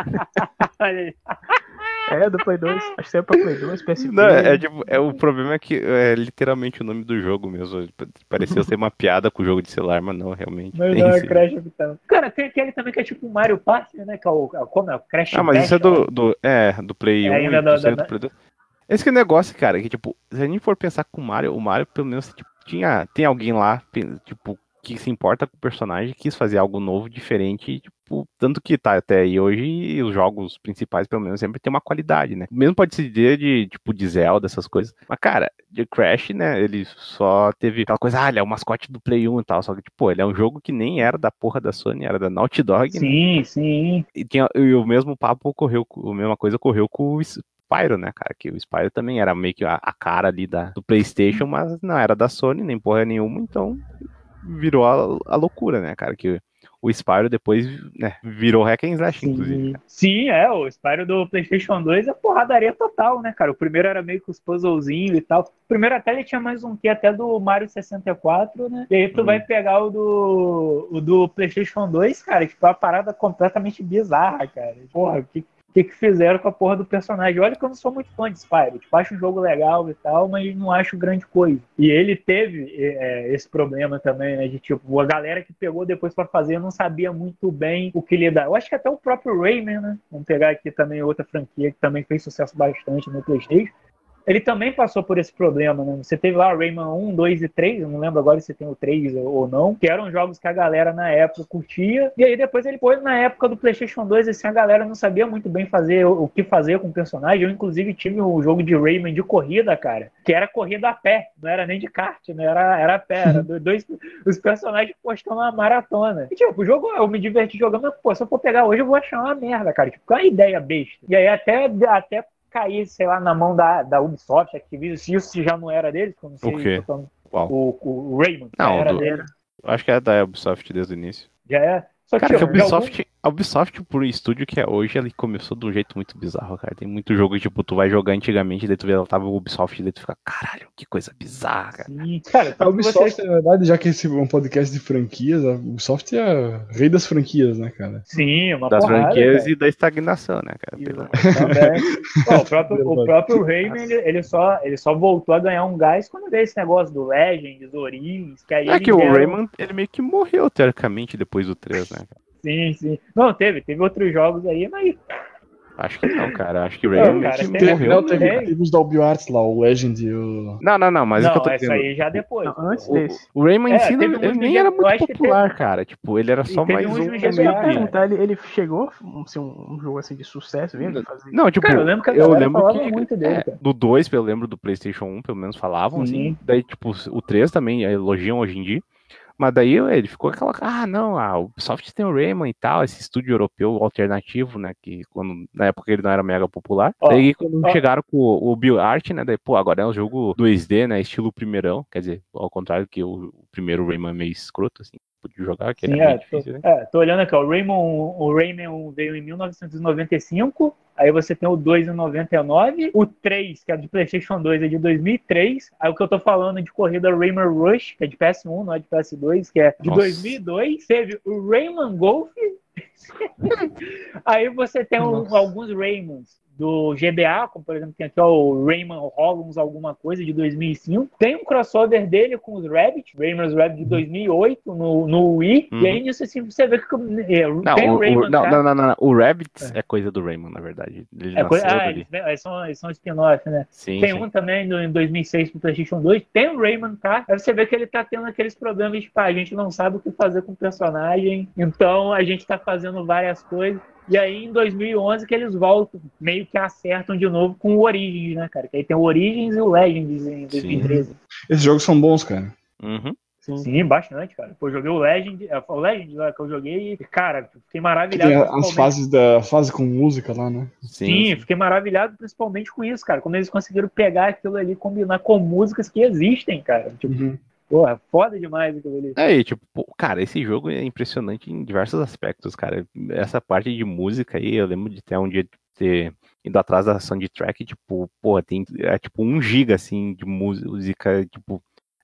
É, do Play dois. Acho que saiu pra Play dois, P S P. Não, é, tipo, é, o problema é que é literalmente o nome do jogo mesmo. Pareceu ser uma piada com o jogo de celular, mas não, realmente. Mas não, é Crash of the... Cara, tem aquele também que é tipo o Mario Party, né? Que é o, como é? O Crash Ah, mas Bash, isso é do, do, é, do Play é, um ainda e do, do, da, do Play dois. Esse que é o negócio, cara, que tipo, se a gente for pensar com o Mario, o Mario pelo menos tipo, tinha, tem alguém lá, tipo, que se importa com o personagem, quis fazer algo novo, diferente, tipo, tanto que tá até aí hoje, os jogos principais, pelo menos, sempre tem uma qualidade, né? Mesmo pode se dizer de, tipo, de Zelda, essas coisas. Mas, cara, de Crash, né, ele só teve aquela coisa, ah, ele é o mascote do Play um e tal, só que, tipo, ele é um jogo que nem era da porra da Sony, era da Naughty Dog, sim, né? Sim, e, tinha, e o mesmo papo ocorreu, a mesma coisa ocorreu com o Spyro, né, cara, que o Spyro também era meio que a, a cara ali da, do PlayStation, mas não era da Sony, nem porra nenhuma, então virou a, a loucura, né, cara, que o Spyro depois, né, virou hack and slash, sim, inclusive. Cara. Sim, é, o Spyro do PlayStation dois é porradaria total, né, cara, o primeiro era meio que os puzzlezinhos e tal, o primeiro até ele tinha mais um que até do Mario sessenta e quatro, né, e aí tu hum. vai pegar o do, o do PlayStation dois, cara, tipo, é uma parada completamente bizarra, cara, porra, que O que, que fizeram com a porra do personagem. Olha que eu não sou muito fã de Spyro. Tipo, acho um jogo legal e tal, mas não acho grande coisa. E ele teve é, esse problema também, né? De tipo, a galera que pegou depois pra fazer não sabia muito bem o que lidar. Eu acho que até o próprio Rayman, né? Vamos pegar aqui também outra franquia que também fez sucesso bastante no PlayStation. Ele também passou por esse problema, né? Você teve lá o Rayman um, dois e três, eu não lembro agora se tem o três ou não, que eram jogos que a galera na época curtia, e aí depois ele foi na época do PlayStation dois, assim, a galera não sabia muito bem fazer o que fazer com o personagem. Eu, inclusive, tive um jogo de Rayman de corrida, cara, que era corrida a pé, não era nem de kart, né? Era, era a pé, era dois, os personagens postando uma maratona. E, tipo, o jogo, eu me diverti jogando, mas, pô, se eu for pegar hoje, eu vou achar uma merda, cara, tipo, é uma ideia besta. E aí até, até cair, sei lá, na mão da, da Ubisoft, Activision, isso já não era deles, como o quê? O, o Rayman, não, era do, dele. Acho que era da Ubisoft desde o início. Já é? Só cara, que a tipo, Ubisoft, algum... a Ubisoft, por estúdio que é hoje, ele começou de um jeito muito bizarro, cara. Tem muito jogo que, tipo, tu vai jogar antigamente, daí tu vê, ela tava o Ubisoft, daí tu fica, caralho, que coisa bizarra, cara. Sim, cara, a Ubisoft, você... na verdade, já que esse é um podcast de franquias, a Ubisoft é rei das franquias, né, cara? Sim, uma das porrada, franquias cara. E da estagnação, né, cara? Pelo... Também. Pô, o próprio, o próprio Rayman, ele, ele, só, ele só voltou a ganhar um gás quando veio esse negócio do Legends, do Origins, que aí É que o deram... Rayman, ele meio que morreu, teoricamente, depois do três, né, cara? Sim, sim. Não, teve, teve outros jogos aí, mas... Acho que não, cara. Acho que o Rayman meio que teve, morreu. Não, teve, teve os da UbiArts lá, o Legend e o... Não, não, não, mas não, é que eu tô essa dizendo. aí já depois. Não, antes o, desse. O Rayman é, em si, ele, um ele nem G... era muito popular, teve... cara. Tipo, ele era só mais um... Eu ia perguntar, ele, ele chegou a ser um, um jogo assim de sucesso mesmo? Fazer... Não, tipo, cara, eu lembro que a eu galera lembro falava que, muito dele, é, cara. do dois, eu lembro do PlayStation um, pelo menos falavam, Sim. assim. Daí, tipo, o três também elogiam hoje em dia. Mas daí ele ficou aquela, ah, não, a Ubisoft tem o Rayman e tal, esse estúdio europeu alternativo, né, que quando, na época ele não era mega popular. Ó, daí quando ó. chegaram com o, o BioArt, né, daí, pô, agora é um jogo dois D, né, estilo primeirão, quer dizer, ao contrário que o, o primeiro Rayman é meio escroto, assim, podia jogar, que Sim, ele é, é meio tô, difícil, né? É, tô olhando aqui, ó, o Rayman, o Rayman veio em mil novecentos e noventa e cinco, aí você tem o dois em noventa e nove, o três, que é de PlayStation dois, é de dois mil e três, aí o que eu tô falando de corrida Rayman Rush, que é de P S um, não é de P S dois, que é de Nossa. dois mil e dois, teve o Rayman Golf, aí você tem um, alguns Raymans do G B A, como por exemplo tem aqui ó, o Rayman Origins alguma coisa de dois mil e cinco. Tem um crossover dele com os Rabbids, Rayman's Rabbids de dois mil e oito no, no Wii. Uhum. E aí nisso assim você vê que é, não, tem o, o Rayman. O, não, não, não, não, o Rabbids é. é coisa do Rayman, na verdade. Ele é coisa, ah, eles, eles são, eles são spin-off, né? Sim, tem sim. um também no, em dois mil e seis pro PlayStation dois. Tem o Rayman, tá? Aí você vê que ele tá tendo aqueles problemas de, pá, a gente não sabe o que fazer com o personagem, então a gente tá fazendo várias coisas. E aí, em dois mil e onze, que eles voltam, meio que acertam de novo com o Origins, né, cara? Que aí tem o Origins e o Legends em dois mil e treze. Sim. Esses jogos são bons, cara. Uhum. Sim. Sim, bastante, cara. Pô, eu joguei o Legend, é, o Legend lá que eu joguei e, cara, fiquei maravilhado. Tem as fases da fase com música lá, né? Sim, sim, fiquei maravilhado principalmente com isso, cara. Como eles conseguiram pegar aquilo ali e combinar com músicas que existem, cara. Tipo, uhum. Porra, foda demais aquilo ali. É, e tipo, pô, cara, esse jogo é impressionante em diversos aspectos, cara. Essa parte de música aí, eu lembro de ter um dia de ter ido atrás da soundtrack, tipo, porra, tem é, tipo um giga, assim, de música, tipo,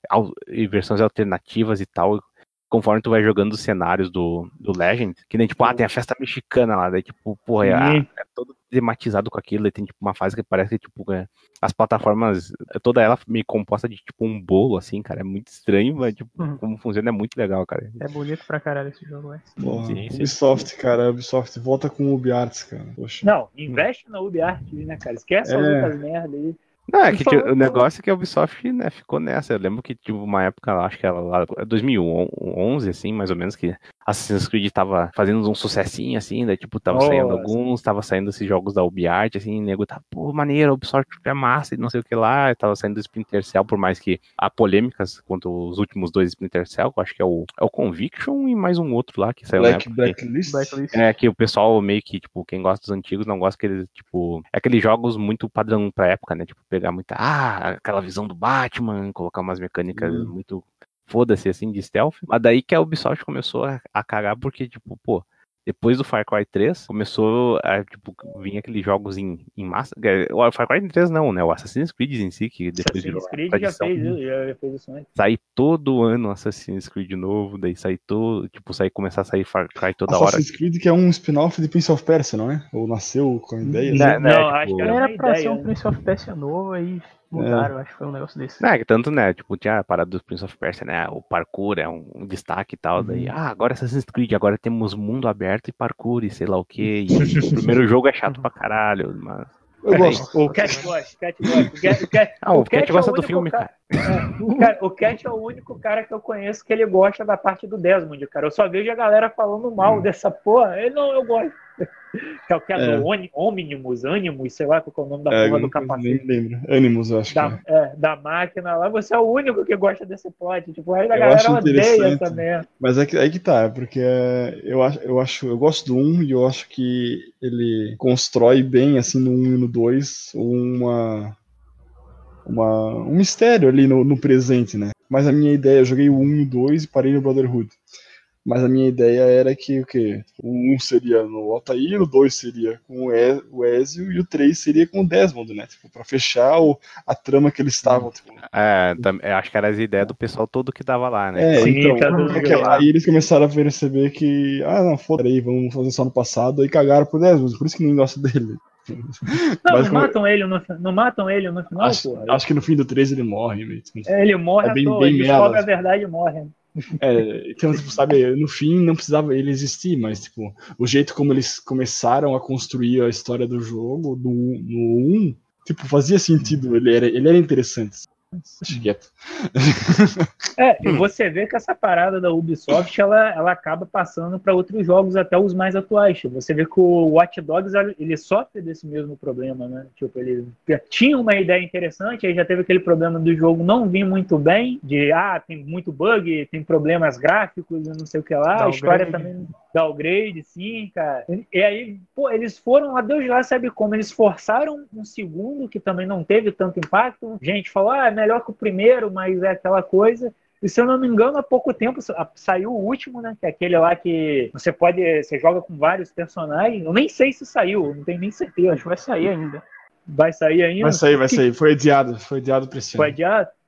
e versões alternativas e tal, conforme tu vai jogando os cenários do, do Legend, que nem, tipo, ah, tem a festa mexicana lá, daí, tipo, porra, é, é todo tematizado com aquilo, daí tem, tipo, uma fase que parece que, tipo, é, as plataformas, toda ela meio composta de, tipo, um bolo, assim, cara, é muito estranho, mas, tipo, uhum. como funciona é muito legal, cara. É bonito pra caralho esse jogo, é. Porra, sim, sim. Ubisoft, cara, Ubisoft, volta com o UbiArts, cara. Poxa. Não, investe na UbiArts, né, cara, esquece é. as outras merdas aí. Não, é que falou, o negócio é que a Ubisoft, né, ficou nessa. Eu lembro que, tipo, uma época, acho que ela lá, dois mil e onze, assim, mais ou menos, que Assassin's Creed tava fazendo um sucessinho, assim, daí, tipo, tava oh, saindo alguns, tava saindo esses jogos da UbiArt, assim, e o nego tava, pô, maneiro, a Ubisoft é massa e não sei o que lá, tava saindo do Splinter Cell, por mais que há polêmicas quanto os últimos dois Splinter Cell, que eu acho que é o, é o Conviction e mais um outro lá, que saiu Black, na época. Blacklist. Blacklist. É, que o pessoal meio que, tipo, quem gosta dos antigos não gosta que eles, tipo, é aqueles jogos muito padrão pra época, né, tipo, pegar muita, ah, aquela visão do Batman, colocar umas mecânicas hum. muito foda-se assim de stealth, mas daí que a Ubisoft começou a, a cagar porque, tipo, pô, depois do Far Cry três, começou a, tipo, vir aqueles jogos em, em massa, o Far Cry três não, né, o Assassin's Creed em si, que depois virou Assassin's Creed já fez, já fez isso antes. Sair todo ano Assassin's Creed novo, daí sair todo, tipo, sair, começar a sair Far Cry toda Assassin's hora. Assassin's Creed que é um spin-off de Prince of Persia, não é? Ou nasceu com a ideia? Não, assim? não, né, acho tipo, que era, era uma pra ideia, ser um né? Prince of Persia novo, aí mudaram, é. acho que foi um negócio desse. Não, é que tanto, né, tipo, tinha a parada do Prince of Persia, né, o parkour é um, um destaque e tal, uhum. daí, ah, agora Assassin's Creed, agora temos mundo aberto e parkour e sei lá o que, e o primeiro jogo é chato pra caralho, mas... Eu gosto. O Cat gosta, o Cat gosta. O Cat, o Cat, ah, o o Cat, Cat gosta é do filme, cara. cara. É, cara. O Cat é o único cara que eu conheço que ele gosta da parte do Desmond, cara. Eu só vejo a galera falando mal hum. dessa porra. Ele não, eu gosto. Que é o que é, é. do Omnimus, Animus, sei lá qual é o nome da é, porra do capacete. Nem lembro. Animus, acho da, que é. é. Da máquina lá. Você é o único que gosta desse plot. Tipo, o resto da galera odeia essa merda. Mas é que, é que tá, é porque eu acho, eu acho, eu gosto do um e eu acho que ele constrói bem, assim, no um e no dois, uma, uma, um mistério ali no, no presente, né? Mas a minha ideia, eu joguei o um e o dois e parei no Brotherhood. Mas a minha ideia era que o quê? O um seria no Altair, o dois seria com o Ezio e o três seria com o Desmond, né? Tipo, pra fechar o, a trama que eles estavam. Tipo... É, eu acho que era a ideia do pessoal todo que tava lá, né? É, Sim, então, tá é que, aí eles começaram a perceber que, ah, não, foda aí, vamos fazer só no passado, aí cagaram pro Desmond, por isso que ninguém gosta dele. Não, Mas, não, matam ele no, não matam ele no final, acho, porra. Acho que no fim do três ele morre. Mesmo. É, ele morre, é bem, toa, bem ele descobre a verdade e morre. É, então, tipo, sabe, no fim não precisava ele existir, mas tipo, o jeito como eles começaram a construir a história do jogo no, no um, tipo, fazia sentido, ele era, ele era interessante. Deixa quieto. É, e você vê que essa parada da Ubisoft ela, ela acaba passando para outros jogos, até os mais atuais. Você vê que o Watch Dogs ele sofre desse mesmo problema, né? Tipo, ele tinha uma ideia interessante, aí já teve aquele problema do jogo não vir muito bem, de ah, tem muito bug, tem problemas gráficos, não sei o que lá, a história também downgrade, sim, cara. E aí, pô, eles foram, a Deus lá sabe como, eles forçaram um segundo que também não teve tanto impacto. Gente falou, ah, é melhor que o primeiro, mas é aquela coisa. E se eu não me engano, há pouco tempo saiu o último, né? Que é aquele lá que você pode, você joga com vários personagens. Eu nem sei se saiu, não tenho nem certeza. Acho que vai sair ainda. Vai sair ainda? Vai sair, vai sair. Foi adiado, foi adiado pra esse ano. Foi adiado?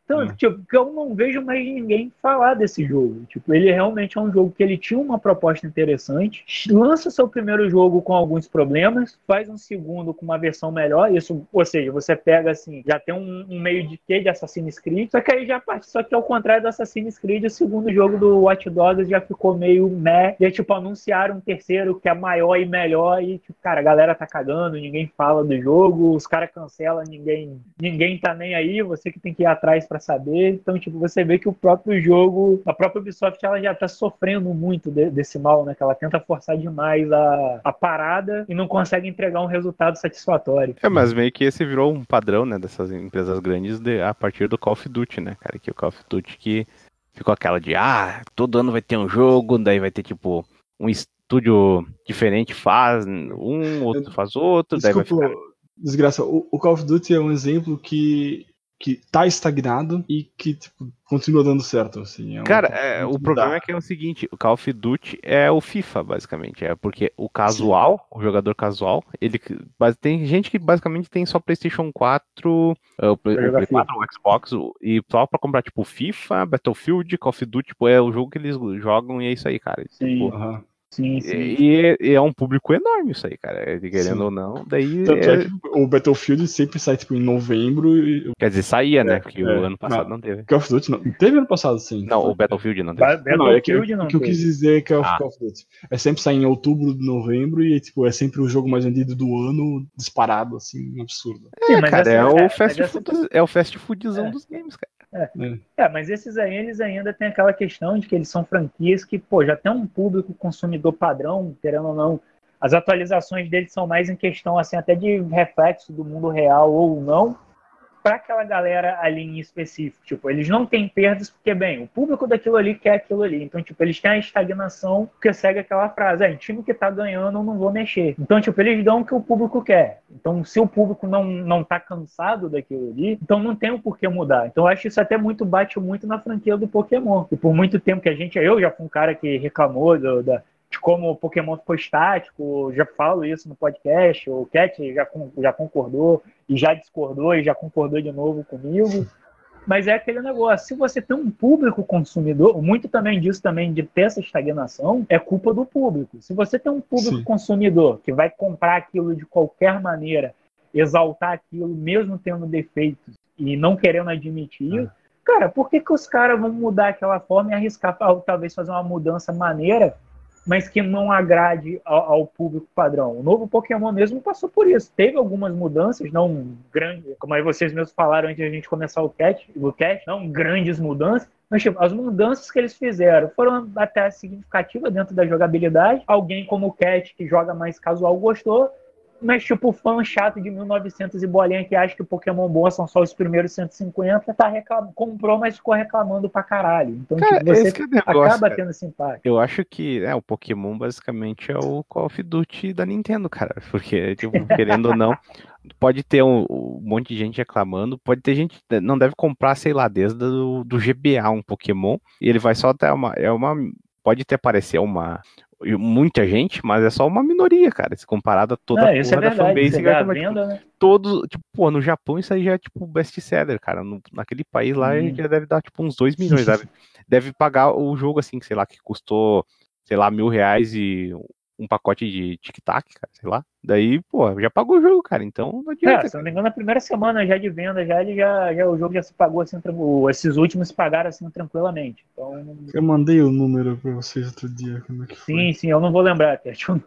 Tanto, hum. tipo, que eu não vejo mais ninguém falar desse jogo. Tipo, ele realmente é um jogo que ele tinha uma proposta interessante, lança seu primeiro jogo com alguns problemas, faz um segundo com uma versão melhor, isso, ou seja, você pega assim, já tem um, um meio de quê de Assassin's Creed, só que aí já parte, só que ao contrário do Assassin's Creed, o segundo jogo do Watch Dogs já ficou meio meh, e aí, tipo, anunciaram um terceiro que é maior e melhor, e tipo, cara, a galera tá cagando, ninguém fala do jogo, os caras cancelam, ninguém, ninguém tá nem aí, você que tem que ir atrás pra saber. Então, tipo, você vê que o próprio jogo, a própria Ubisoft, ela já tá sofrendo muito de, desse mal, né? Que ela tenta forçar demais a, a parada e não consegue entregar um resultado satisfatório. É, mas meio que esse virou um padrão, né, dessas empresas grandes de, a partir do Call of Duty, né, cara? Que o Call of Duty que ficou aquela de, ah, todo ano vai ter um jogo, daí vai ter, tipo, um estúdio diferente faz um, outro faz outro, Desculpa, daí vai ficar... desgraça, o, o Call of Duty é um exemplo que que tá estagnado e que tipo, continua dando certo, assim. É Cara, é, o problema é que é o seguinte, o Call of Duty é o FIFA, basicamente, é porque o casual, Sim. o jogador casual, ele tem gente que basicamente tem só PlayStation quatro, o Play, o Play quatro, o Xbox, e só pra comprar, tipo, FIFA, Battlefield, Call of Duty, tipo, é o jogo que eles jogam e é isso aí, cara. Sim. Tipo, uhum. Sim, sim. E, e é um público enorme isso aí, cara. Querendo sim. ou não, daí. Tanto é... é que o Battlefield sempre sai tipo, em novembro. E... Quer dizer, saía, é, né? Porque é. o ano passado não, não teve. Call of Duty não. Teve ano passado, sim. Não, foi. o Battlefield não teve. Ba não, é que, não o que eu quis dizer é que é o ah. Call of Duty. É sempre sair em outubro, novembro, e tipo, é sempre o jogo mais vendido do ano, disparado, assim, um absurdo. É, sim, mas cara, essa, é, o fast é, food, essa... é o fast foodzão é. dos games, cara. É. É, mas esses aí, eles ainda têm aquela questão de que eles são franquias que, pô, já tem um público consumidor padrão, querendo ou não. As atualizações deles são mais em questão, assim, até de reflexo do mundo real ou não, para aquela galera ali em específico. Tipo, eles não têm perdas porque, bem, o público daquilo ali quer aquilo ali. Então, tipo, eles têm a estagnação que segue aquela frase, é, time que tá ganhando, eu não vou mexer. Então, tipo, eles dão o que o público quer. Então, se o público não, não tá cansado daquilo ali, então não tem o porquê mudar. Então, eu acho isso até muito, bate muito na franquia do Pokémon. E por muito tempo que a gente, eu já fui um cara que reclamou do, da, de como o Pokémon ficou estático, já falo isso no podcast, o Cat já, já concordou, e já discordou, e já concordou de novo comigo. Mas é aquele negócio, se você tem um público consumidor, muito também disso também de ter essa estagnação, é culpa do público. Se você tem um público Sim. consumidor que vai comprar aquilo de qualquer maneira, exaltar aquilo, mesmo tendo defeitos, e não querendo admitir, ah. cara, por que, que os caras vão mudar aquela forma e arriscar, talvez, fazer uma mudança maneira, mas que não agrade ao, ao público padrão? O novo Pokémon mesmo passou por isso. Teve algumas mudanças, não grandes, como aí vocês mesmos falaram antes de a gente começar o cast, o cast não grandes mudanças, mas tipo, as mudanças que eles fizeram foram até significativas dentro da jogabilidade. Alguém como o Cat, que joga mais casual, gostou, mas tipo, o fã chato de mil e novecentos e bolinha que acha que o Pokémon Boa são só os primeiros cento e cinquenta, tá reclam... comprou, mas ficou reclamando pra caralho. Então, cara, tipo, você é negócio, acaba cara. tendo esse impacto. Eu acho que é, o Pokémon basicamente é o Call of Duty da Nintendo, cara. Porque, tipo, querendo ou não, pode ter um, um monte de gente reclamando, pode ter gente que não deve comprar, sei lá, desde do, do G B A um Pokémon, e ele vai só ter uma... É uma pode ter aparecer uma... muita gente, mas é só uma minoria, cara, se comparado a toda não, a porra isso é verdade, da fanbase. você vê a venda, tipo, né? Todos, tipo, pô, no Japão isso aí já é tipo best-seller, cara, no, naquele país lá hum. já deve dar tipo uns dois milhões, deve, deve pagar o jogo assim, sei lá, que custou, sei lá, mil reais e um pacote de tic-tac, cara, sei lá, daí, pô, já pagou o jogo, cara, então não adianta. É, se não me engano, na primeira semana já de venda, já, ele já, já o jogo já se pagou assim, esses últimos se pagaram assim tranquilamente. Então, eu mandei o número pra vocês outro dia, como é que foi? Sim, sim, eu não vou lembrar,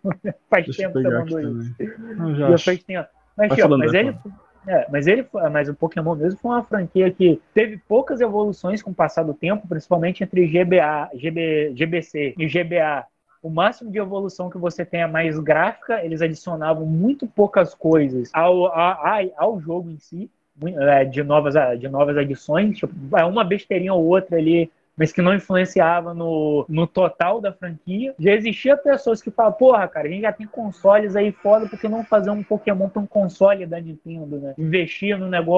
faz Deixa tempo que você mandou isso. Não, já faz tempo. Mas, tio, mas ele... É, mas ele, mas o Pokémon mesmo foi uma franquia que teve poucas evoluções com o passar do tempo, principalmente entre G B A, G B, G B C e G B A. O máximo de evolução que você tem é mais gráfica, eles adicionavam muito poucas coisas ao, ao, ao jogo em si, de novas, de novas adições, tipo, uma besteirinha ou outra ali, mas que não influenciava no, no total da franquia. Já existia pessoas que falavam, porra, cara, a gente já tem consoles aí foda, por que não fazer um Pokémon para um console da Nintendo, né? Investir no negócio.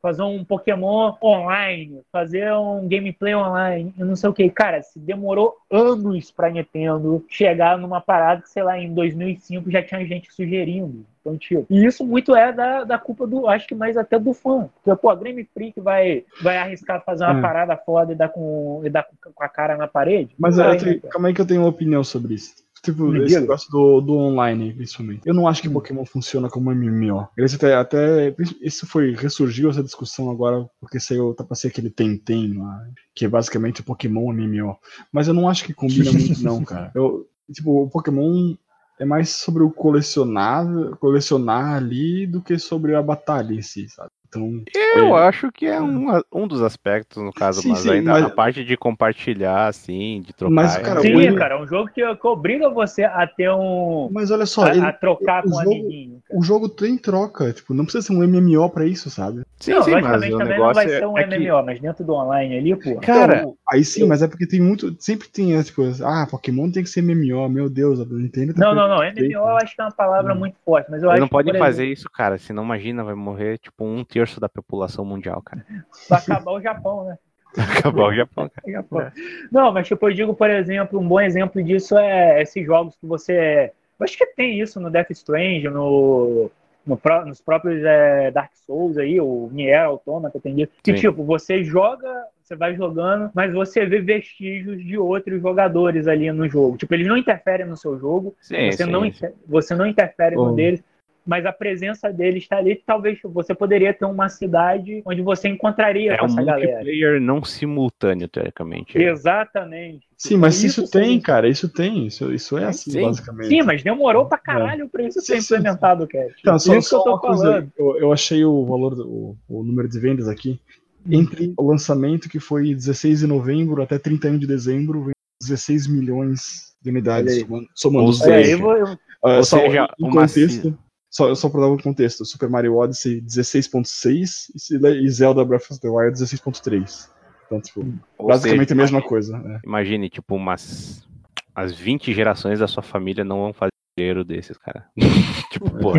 fazer um Pokémon online, fazer um gameplay online, eu não sei o que. Cara, se demorou anos pra Nintendo chegar numa parada que, sei lá, em dois mil e cinco já tinha gente sugerindo. Então, tipo, e isso muito é da, da culpa do, acho que mais até do fã. Porque, pô, a Game Freak vai, vai arriscar fazer uma É. parada foda e dar, com, e dar com a cara na parede? Mas Não eu vai, tenho, né, cara? calma aí que eu tenho uma opinião sobre isso. Tipo, Me esse diga. negócio do, do online, principalmente. Eu não acho que Hum. Pokémon funciona como M M O. Eles até, até. Isso foi. Ressurgiu essa discussão agora, porque saiu, tá pra ser aquele Tentem lá, que é basicamente o Pokémon M M O. Mas eu não acho que combina muito, não, cara. Eu, tipo, o Pokémon é mais sobre o colecionar, colecionar ali do que sobre a batalha em si, sabe? Então. Eu é- acho que é um, um dos aspectos, no caso, Sim, mas sim, ainda mas- a parte de compartilhar, assim, de trocar. Mas, cara, é- Sim, o M- cara, é um jogo que, que obriga você a ter um. Mas olha só, a, ele, a trocar o com um jogo, amiguinho. Cara. o jogo tem troca, tipo, não precisa ser um M M O pra isso, sabe? Sim, Não, sim, mas logicamente o também não vai negócio ser um é que, M M O, mas dentro do online ali, pô. cara, Então, aí sim, mas é porque tem muito, sempre tem as coisas, ah, Pokémon tem que ser M M O, meu Deus, a Nintendo tá Não, não, perdendo não. M M O eu jeito. acho que é uma palavra Hum. muito forte, mas eu eles acho não que, podem por fazer exemplo, isso, cara, senão imagina, vai morrer, tipo, um terço da população mundial, cara. vai acabar o Japão, né? Acabar o Japão, cara. Japão. É. Não, mas tipo, eu digo, por exemplo, um bom exemplo disso é esses jogos que você. Eu acho que tem isso no Death Stranding, no, no pró- nos próprios é, Dark Souls aí, o Nier Automata, tem isso. Que Sim. tipo, você joga, você vai jogando, mas você vê vestígios de outros jogadores ali no jogo. Tipo, eles não interferem no seu jogo, Sim, você, sim, não, sim. inter- você não interfere no Oh. deles. Mas a presença deles está ali. Talvez você poderia ter uma cidade onde você encontraria É com um essa galera. multiplayer não simultâneo, teoricamente. é. Exatamente. Sim, mas Isso isso tem, seria- cara, isso tem, isso, isso é Sim, assim, sim. basicamente. Sim, mas demorou pra caralho pra isso Sim, ser sim, implementado, Cat. Então, só, Isso que eu só tô uma coisa, falando. eu, eu achei o valor, do, o, o número de vendas aqui, entre o lançamento que foi dezesseis de novembro até trinta e um de dezembro, vem dezesseis milhões de unidades, Olha aí. somando, somando Ou os Olha dois. aí, seja, vou- eu- Ah, ou só seja, em uma contexto, só, só pra dar um contexto, Super Mario Odyssey dezesseis ponto seis e Zelda Breath of the Wild dezesseis ponto três. Então, tipo, ou basicamente seja, a mesma imagine, coisa. né? imagine, tipo, umas as vinte gerações da sua família não vão fazer dinheiro desses, cara. Tipo, pô.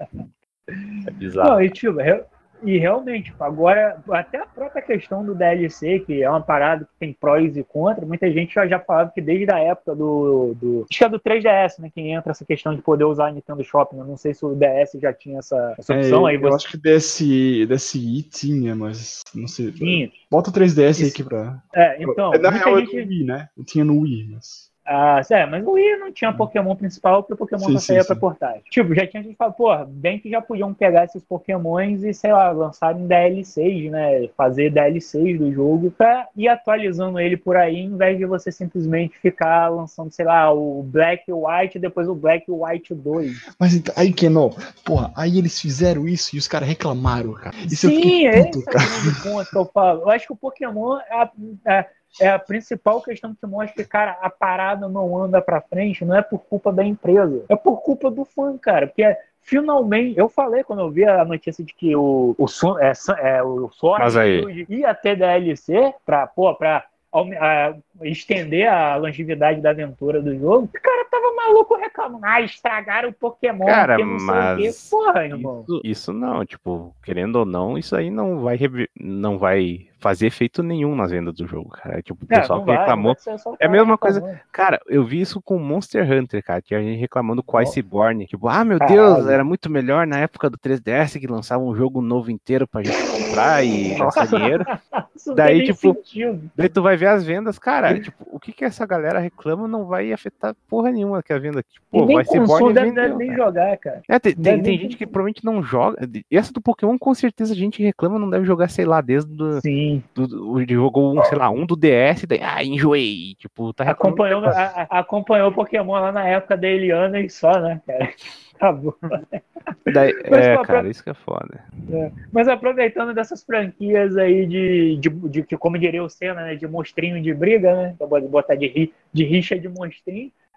É bizarro. Não, e, tipo, re- e realmente, tipo, agora, até a própria questão do D L C, que é uma parada que tem prós e contras, muita gente já, já falava que desde a época do, do. Acho que é do três D S, né? Que entra essa questão de poder usar a Nintendo Shopping. Eu não sei se o D S já tinha essa, essa É, opção. Aí eu você acho que D S, D S I tinha, mas não sei. tinha. Bota o três D S aí Isso. aqui pra. É, então, É, na muita real é gente. do Wii, né? Eu tinha no Wii, mas. Ah, é, mas o Wii não tinha Pokémon principal, porque o Pokémon Sim, só sim, saía sim. pra portátil. Tipo, já tinha gente que falava, porra, bem que já podiam pegar esses Pokémons e, sei lá, lançarem D L Cs, né? Fazer D L Cs do jogo pra ir atualizando ele por aí, em vez de você simplesmente ficar lançando, sei lá, o Black e White e depois o Black e White dois. Mas então, aí, Keno, porra, aí eles fizeram isso e os caras reclamaram, cara. Isso eu Sim, fiquei puto, esse é o cara. grande ponto que eu falo. Eu acho que o Pokémon é a, é, é a principal questão que mostra que, cara, a parada não anda pra frente, não é por culpa da empresa, é por culpa do fã, cara. Porque finalmente, eu falei quando eu vi a notícia de que o, o, Son- é, é, o Sword Mas aí- Shield ia ter D L C pra, pô, pra aume- a- estender a longevidade da aventura do jogo, o cara tava maluco reclamando. Ah, estragaram o Pokémon, Cara, que não sei o quê. mas Porra, irmão. isso, isso não, tipo, querendo ou não, isso aí não vai rever- não vai fazer efeito nenhum nas vendas do jogo, cara. Tipo, o É, pessoal não que vai, reclamou. não vai ser só o É a cara mesma coisa. reclamando. Cara, eu vi isso com Monster Hunter, cara. Tinha gente reclamando com Iceborne. Tipo, ah, meu Caralho. Deus, era muito melhor na época do três D S que lançava um jogo novo inteiro pra gente comprar e gastar dinheiro. Isso não Daí, tem nem tipo, sentido. Daí tu vai ver as vendas, cara. Tipo, o que que essa galera reclama não vai afetar porra nenhuma que a venda. Tipo, E pô, nem vai ser consome, Borne deve, deve vendeu. nem cara. jogar, cara. É, tem, Deve tem, tem nem gente que consumir. provavelmente não joga. Essa do Pokémon, com certeza, a gente reclama, não deve jogar, sei lá, desde do, Sim. do, do jogou um, sei lá, um do D S, daí, ah, enjoei. Tipo, tá reclamando. Acompanhou, a- a- acompanhou o Pokémon lá na época da Eliana e só, né, cara? Acabou. Daí, Mas, é, pô, cara, pra- isso que é foda. É. Mas aproveitando dessas franquias aí de, de, de, de como diria o Senna, né, de monstrinho de briga, né? Pra botar de, ri, de rixa de monstrinho.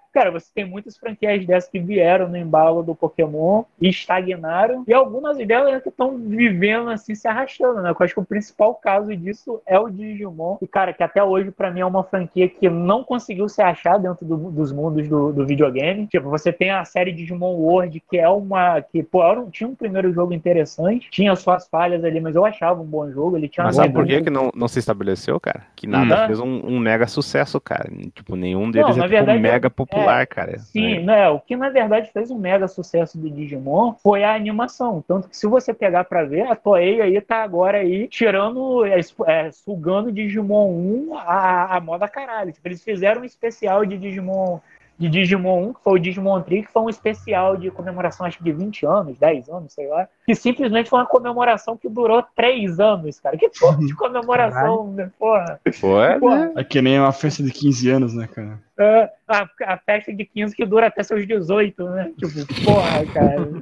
cara, você tem muitas franquias dessas que vieram no embalo do Pokémon e estagnaram, e algumas delas que estão vivendo assim, se arrastando, né? Eu acho que o principal caso disso é o Digimon, e cara, que até hoje pra mim é uma franquia que não conseguiu se achar dentro do, dos mundos do, do videogame. Tipo, você tem a série Digimon World, que é uma, que pô, tinha um primeiro jogo interessante, tinha suas falhas ali, mas eu achava um bom jogo, ele tinha Mas uma sabe por que mecânica- que não, não se estabeleceu, cara? Que nada Hum. fez um, um mega sucesso, cara. Tipo, nenhum deles Não, é na tipo verdade, mega é- popular, cara. Sim, É. né? O que na verdade fez um mega sucesso do Digimon foi a animação. Tanto que se você pegar pra ver, a Toei aí tá agora aí tirando, é, é, sugando Digimon um a, a moda caralho. Tipo, eles fizeram um especial de Digimon, de Digimon um, que foi o Digimon Tree, que foi um especial de comemoração, acho que de vinte anos, dez anos, sei lá. Que simplesmente foi uma comemoração que durou três anos, cara. Que porra de comemoração, né? Porra. Foi, Porra. né? É que nem uma festa de quinze anos, né, cara? É, a, a festa de quinze que dura até seus dezoito, né? Tipo, porra, cara.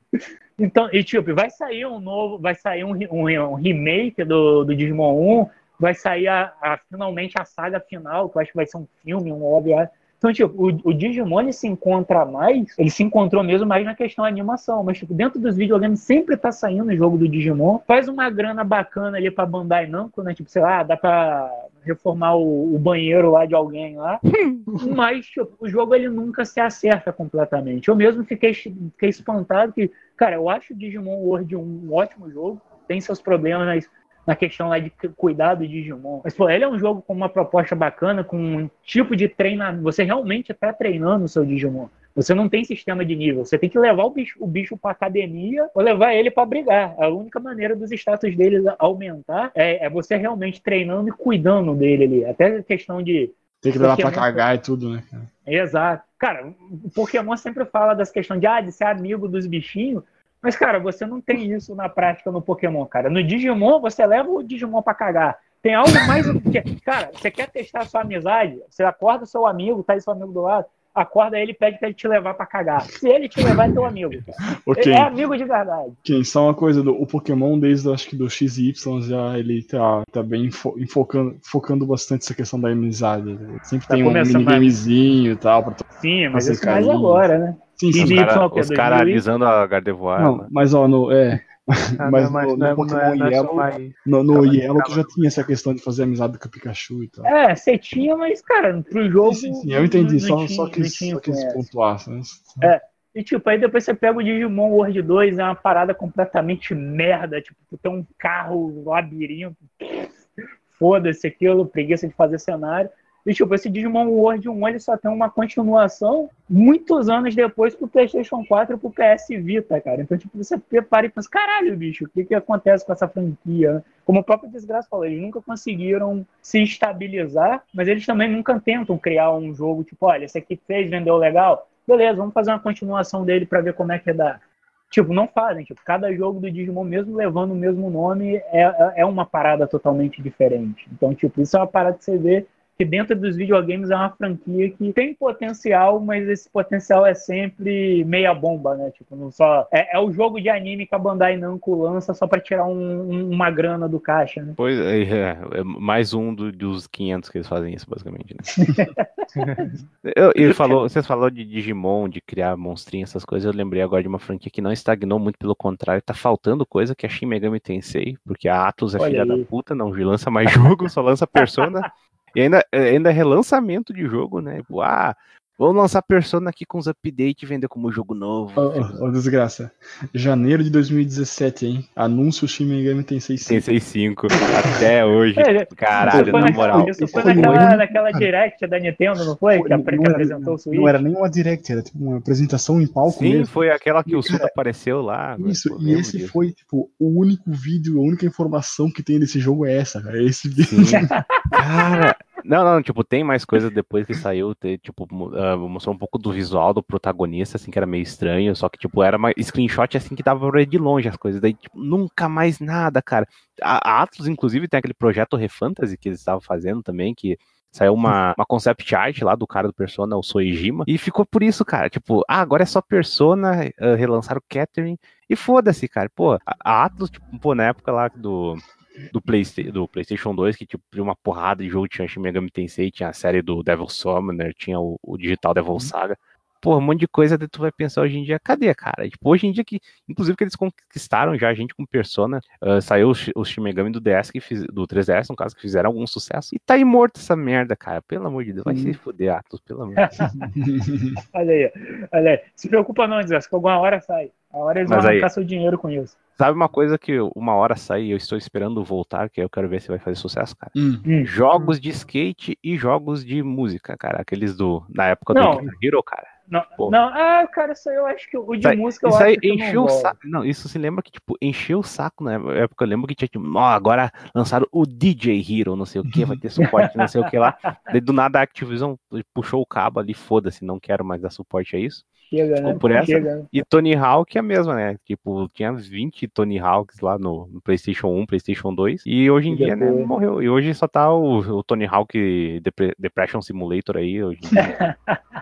Então, e tipo, vai sair um novo, vai sair um, um, um remake do, do Digimon um, vai sair a, a, finalmente a saga final, que eu acho que vai ser um filme, um óbvio. Então, tipo, o, o Digimon ele se encontra mais, ele se encontrou mesmo mais na questão da animação, mas tipo, dentro dos videogames sempre tá saindo o jogo do Digimon, faz uma grana bacana ali pra Bandai Namco, né? Tipo, sei lá, dá pra reformar o, o banheiro lá de alguém lá, mas tipo, o jogo ele nunca se acerta completamente. Eu mesmo fiquei, fiquei espantado que, cara, eu acho o Digimon World um ótimo jogo, tem seus problemas na questão lá de cuidar do Digimon. Mas, pô, ele é um jogo com uma proposta bacana, com um tipo de treinamento. Você realmente está treinando o seu Digimon. Você não tem sistema de nível. Você tem que levar o bicho, o bicho para academia ou levar ele para brigar. A única maneira dos status dele aumentar é, é você realmente treinando e cuidando dele ali. Até a questão de... Tem que levar pra cagar e tudo, né, cara? Exato. Cara, o Pokémon sempre fala das questões de, ah, de ser amigo dos bichinhos. Mas, cara, você não tem isso na prática no Pokémon, cara. No Digimon, você leva o Digimon pra cagar. Tem algo mais... Cara, você quer testar a sua amizade? Você acorda o seu amigo, tá aí seu amigo do lado, acorda ele e pede pra ele te levar pra cagar. Se ele te levar, é teu amigo, cara. Okay. É amigo de verdade. Quem só uma coisa, do, o Pokémon, desde acho que do X e Y, já ele tá, tá bem fo, focando, focando bastante essa questão da amizade. Sempre tá tem um minigamezinho e tal. Pra Sim, mas isso mais agora, né? Sim, sim. Os caras cara alisando a Gardevoir. Não, né? mas ó, no, é... Ah, mas não, mas no, não é, no Pokémon não é, não é Yellow, mais... no, no Calma, Yellow tu calma. já tinha essa questão de fazer amizade com o Pikachu e tal. É, você tinha, mas, cara, pro jogo... Sim, sim, sim, eu entendi, não, não só, tinha, só quis, tinha só quis pontuar. Né? É, e tipo, aí depois você pega o Digimon World dois, é uma parada completamente merda, tipo, tu tem um carro, um labirinto, foda-se aquilo, preguiça de fazer cenário. E tipo, esse Digimon World um, ele só tem uma continuação muitos anos depois pro PlayStation quatro e pro P S Vita, cara. Então, tipo, você prepara e pensa, caralho, bicho, o que que acontece com essa franquia? Como o próprio Desgraça falou, eles nunca conseguiram se estabilizar, mas eles também nunca tentam criar um jogo, tipo, olha, esse aqui fez, vendeu legal, beleza, vamos fazer uma continuação dele pra ver como é que dá. Tipo, não fazem. Tipo, cada jogo do Digimon, mesmo levando o mesmo nome, é, é uma parada totalmente diferente. Então, tipo, isso é uma parada que você vê que dentro dos videogames é uma franquia que tem potencial, mas esse potencial é sempre meia bomba, né? Tipo, não só... É, é o jogo de anime que a Bandai Namco lança só pra tirar um, um, uma grana do caixa, né? Pois é, é mais um do, dos quinhentos que eles fazem isso, basicamente, né? eu, eu falou, vocês falaram de Digimon, de criar monstrinhos, essas coisas, eu lembrei agora de uma franquia que não estagnou, muito pelo contrário, tá faltando coisa, que é Shin Megami Tensei, porque a Atlus é Olha filha aí. da puta, não lança mais jogo, só lança Persona. E ainda, ainda é relançamento de jogo, né? Tipo, ah, vamos lançar Persona aqui com os updates e vender como jogo novo. Ô, oh, oh, desgraça. Janeiro de dois mil e dezessete, hein? Anúncio Shin Megami Tensei cinco. Tensei cinco. Até hoje. É, Caralho, isso foi na na- moral. Isso foi Foi naquela, muito, naquela cara. direct da Nintendo, não foi? Foi, que, a, não, que não era, apresentou o Switch. não era nem uma direct, era tipo uma apresentação em palco Sim, mesmo. foi aquela que E, o Suda cara, apareceu lá. Isso, pô, e lembro esse disso. foi, tipo, o único vídeo, a única informação que tem desse jogo é essa, cara. É esse vídeo. Sim. Cara, não, não, tipo, tem mais coisa depois que saiu, ter, tipo, uh, mostrou um pouco do visual do protagonista, assim, que era meio estranho, só que, tipo, era uma screenshot, assim, que dava pra ver de longe as coisas, daí, tipo, nunca mais nada, cara. A, a Atlus, inclusive, tem aquele projeto Refantasy que eles estavam fazendo também, que saiu uma, uma concept art lá do cara do Persona, o Soejima, e ficou por isso, cara, tipo, ah, agora é só Persona, uh, relançaram Catherine, e foda-se, cara, pô, a, a Atlus, tipo, pô, na época lá do... do, Play, do PlayStation dois, que tipo, tinha uma porrada de jogo, tinha Shin Megami Tensei, tinha a série do Devil Summoner, tinha o, o Digital Devil Saga. Porra, um monte de coisa que tu vai pensar hoje em dia, cadê, cara? Tipo, hoje em dia que, inclusive que eles conquistaram já a gente com Persona, uh, saiu o, o Shin Megami do D S, que fiz, do três D S, no caso, que fizeram algum sucesso, e tá aí morto essa merda, cara, pelo amor de Deus, vai se fuder, Atos, pelo amor de Deus. Olha aí, olha aí, se preocupa não, desgraça, que alguma hora sai, a hora eles Mas vão aí, arrancar seu dinheiro com isso. Sabe uma coisa que uma hora sai e eu estou esperando voltar, que eu quero ver se vai fazer sucesso, cara? Hum. Jogos de skate e jogos de música, cara, aqueles do, da época Não. do Guitar Hero, cara. Não, não, ah, cara, isso aí eu acho que o de Isso aí, música eu isso acho aí que encheu não o rola. saco. Não, isso se lembra que, tipo, encheu o saco na época. Eu lembro que tinha, tipo, ó, agora lançaram o D J Hero, não sei o que, vai ter suporte, não sei o que lá. Daí do nada a Activision puxou o cabo ali, foda-se, não quero mais dar suporte a isso. Chega, Ficou né? por essa. Chega, né? E Tony Hawk é a mesma, né? Tipo, tinha vinte Tony Hawks lá no, no PlayStation um, PlayStation dois. E hoje em E dia, né, depois? morreu. E hoje só tá o, o Tony Hawk Depre- Depression Simulator aí, hoje em dia.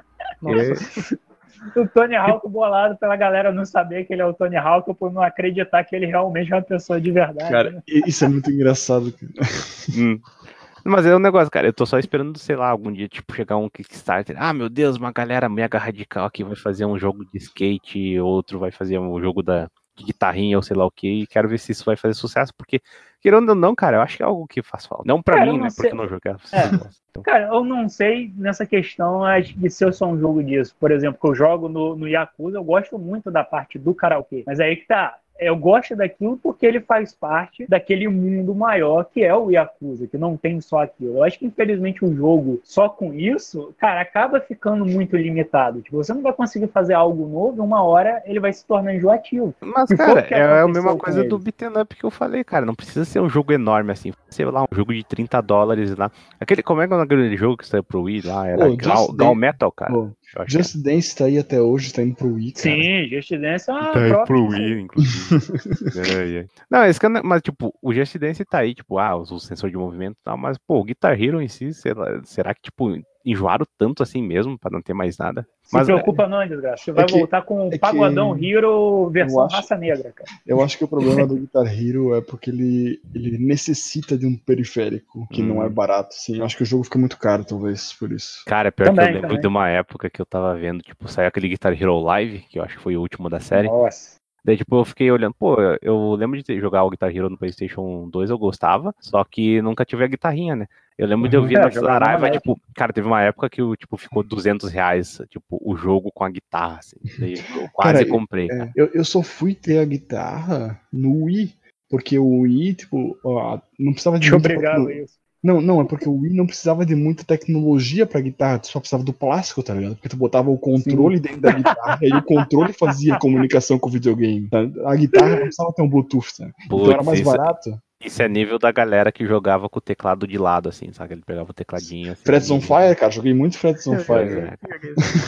Nossa. O Tony Hawk bolado pela galera não saber que ele é o Tony Hawk por não acreditar que ele realmente é uma pessoa de verdade. Cara, né? isso é muito engraçado. Cara. Hum. Mas é um negócio, cara, eu tô só esperando, sei lá, algum dia, tipo, chegar um Kickstarter. Ah, meu Deus, uma galera mega radical aqui vai fazer um jogo de skate, outro vai fazer um jogo da, de guitarrinha ou sei lá o que, e quero ver se isso vai fazer sucesso, porque, querendo ou não, cara, eu acho que é algo que faz falta. Não pra Cara, eu mim, não né, sei. porque eu não joguei. É. Então. Cara, eu não sei nessa questão de se eu sou um jogo disso. Por exemplo, que eu jogo no, no Yakuza, eu gosto muito da parte do karaokê. Mas aí que tá. Eu gosto daquilo porque ele faz parte daquele mundo maior que é o Yakuza, que não tem só aquilo. Eu acho que, infelizmente, o jogo só com isso, cara, acaba ficando muito limitado. Tipo, você não vai conseguir fazer algo novo, uma hora ele vai se tornar enjoativo. Mas, E foi cara, o que é a aconteceu mesma com coisa do eles. beat'em up que eu falei, cara. Não precisa ser um jogo enorme assim. Sei lá, um jogo de trinta dólares lá. Aquele, como é que é aquele jogo que saiu pro Wii lá? Era Pô, Gal, Just Gal Dan- Metal, cara. Pô, Eu acho Just Dance tá aí até hoje, tá indo pro Wii, cara. Sim, Just Dance é uma Tá aí prova pro disso aí. Wii, inclusive. É, é. Não, esse cara, mas tipo, o Just Dance tá aí, tipo, ah, o sensor de movimento e tal, mas, pô, o Guitar Hero em si, será, será que, tipo, enjoaram tanto assim mesmo, pra não ter mais nada? Se Mas, preocupa não, desgraça. Você vai que- voltar com o é que- Pagodão Hero versão eu acho- raça negra, cara. Eu acho que o problema do Guitar Hero é porque ele, ele necessita de um periférico que Hum. não é barato, assim. Eu acho que o jogo fica muito caro, talvez, por isso. cara, pior que Também, eu lembro também. de uma época que eu tava vendo, tipo, saiu aquele Guitar Hero Live, que eu acho que foi o último da série. Nossa. Daí, tipo, eu fiquei olhando, pô, eu lembro de ter- jogar o Guitar Hero no PlayStation dois, eu gostava, só que nunca tive a guitarrinha, né? Eu lembro de eu ver É, na jogava Saraiva, na net. tipo, cara, teve uma época que o tipo, ficou duzentos reais, tipo, o jogo com a guitarra, assim. Daí eu quase Cara, comprei, É, cara. eu, eu só fui ter a guitarra no Wii, porque o Wii, tipo, ó, não precisava de Te muita obrigava tecno- isso. Não, não, é porque o Wii não precisava de muita tecnologia pra guitarra, tu só precisava do plástico, tá ligado? Porque tu botava o controle dentro da guitarra e o controle fazia comunicação com o videogame. Tá? A guitarra não precisava ter um Bluetooth, tá? Então era Putz, mais isso, barato. isso é nível da galera que jogava com o teclado de lado, assim, sabe? Ele pegava o tecladinho, assim. Freds on e- Fire, cara, joguei muito Freds on Pois Fire. é, cara.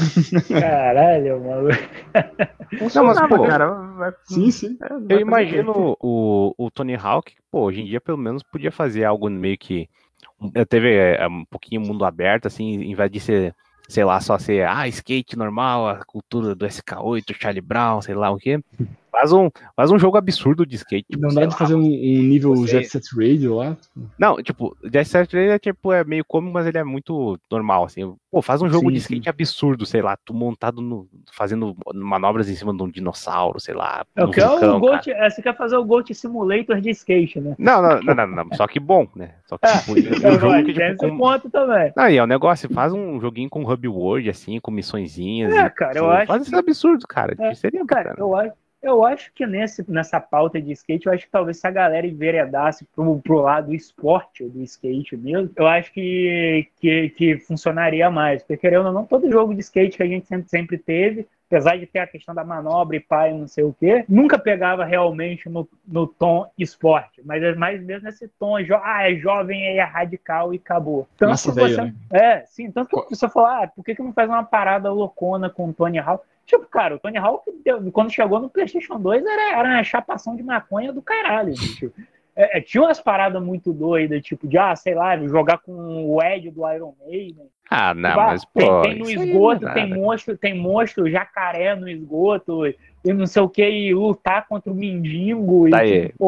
Caralho, maluco. Funcionava, pô, cara. Vai- Sim, sim. é, vai Eu fazer o quê? imagino o, o Tony Hawk, pô, hoje em dia pelo menos podia fazer algo meio que. eh, Teve é, um pouquinho mundo aberto, assim, em vez de ser, sei lá, só ser, ah, skate normal, a cultura do S K oito, Charlie Brown, sei lá o quê. Faz um, faz um jogo absurdo de skate. Tipo, Não sei dá de lá, fazer um, um nível você- Jet Set Radio lá? Não, tipo, Jet Set Radio é, tipo, é meio cômico, mas ele é muito normal, assim. Pô, faz um jogo Sim, de sim. skate absurdo, sei lá, tu montado no, fazendo manobras em cima de um dinossauro, sei lá, É o no que é vulcão, o cara. Goat, é, você quer fazer o Goat Simulator de skate, né? Não, não, não, não, não, só que bom, né? Só que, tipo, e É, um jogo vai, que, tem tipo, esse com... ponto também. Não, e é um negócio, faz um joguinho com hub world, assim, com missõezinhas. É, e, cara, eu tipo, acho faz que- esse absurdo, cara. É, Seria cara, bacana. eu acho, eu acho que nesse, nessa pauta de skate, eu acho que talvez se a galera enveredasse pro, pro lado do esporte, do skate mesmo, eu acho que, que, que funcionaria mais. Porque, querendo ou não, todo jogo de skate que a gente sempre, sempre teve, apesar de ter a questão da manobra e pai, não sei o quê, nunca pegava realmente no, no tom esporte, mas é mais mesmo nesse tom, jo- ah, é jovem, é radical e acabou. Tanto Massa que velho, você, né? é, sim, tanto que você fala, ah, por que, que não faz uma parada loucona com o Tony Hawk? Tipo, cara, o Tony Hawk, deu- quando chegou no PlayStation dois, era, era uma chapação de maconha do caralho, bicho. É, é, tinha umas paradas muito doidas, tipo, de, ah, sei lá, jogar com o Ed do Iron Maiden. Ah, não, Tipo, ah, mas, tem, pô, tem no isso aí esgoto, não é tem nada. monstro, tem monstro, jacaré no esgoto, e não sei o que, e lutar contra o mendigo. E, Tá aí. tipo, pô,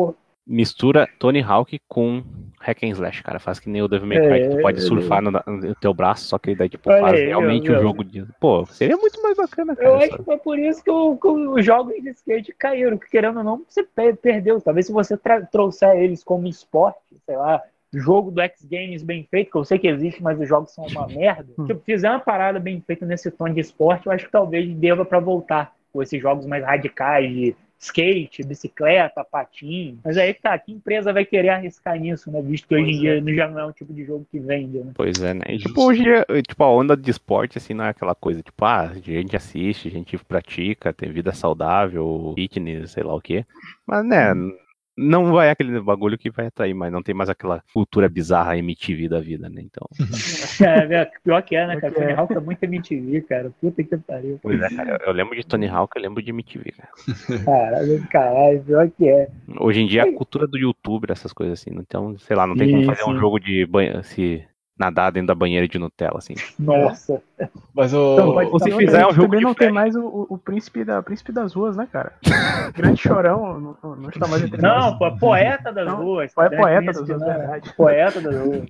mistura Tony Hawk com Hack and Slash, cara. Faz que nem o Devil May Cry, É, que tu pode é, surfar no, no teu braço, só que daí, tipo, Olha faz aí, realmente meu, um meu. jogo de... Pô, seria muito mais bacana, cara. Eu acho sabe? que foi por isso que, o- que os jogos de skate caíram, que querendo ou não, você pe- perdeu. Talvez se você tra- trouxer eles como esporte, sei lá, jogo do X Games bem feito, que eu sei que existe, mas os jogos são uma merda. Tipo, fizer uma parada bem feita nesse tom de esporte, eu acho que talvez deva pra voltar com esses jogos mais radicais de skate, bicicleta, patim. Mas aí que tá, que empresa vai querer arriscar nisso, né? Visto que hoje em dia já não é um tipo de jogo que vende, né? Pois é, né? E, tipo, Justo. hoje, em dia, tipo, a onda de esporte, assim, não é aquela coisa, tipo, ah, a gente assiste, a gente pratica, tem vida saudável, fitness, sei lá o quê. Mas, né, não vai aquele bagulho que vai atrair, mas não tem mais aquela cultura bizarra M T V da vida, né? Então, É, pior que é, né, cara? Pior que Tony é. Hawk é muito M T V, cara. Puta que pariu. pois é, cara, eu, eu lembro de Tony Hawk, eu lembro de M T V, cara. Caralho, caralho, pior que é. Hoje em dia, a cultura do youtuber, essas coisas assim, então, sei lá, não tem como Sim, fazer um sim. jogo de banho, se nadar dentro da banheira de Nutella, assim. Nossa. Mas Então, o. pode Ou se Não, fizer a um gente jogo também de não tem flash. mais o, o, o príncipe, da, príncipe das ruas, né, cara? Grande Chorão não, não- não está mais entre nós. Não, pô, poeta das Não, ruas. é Grande poeta Príncipe, das ruas, não, verdade. Poeta das ruas.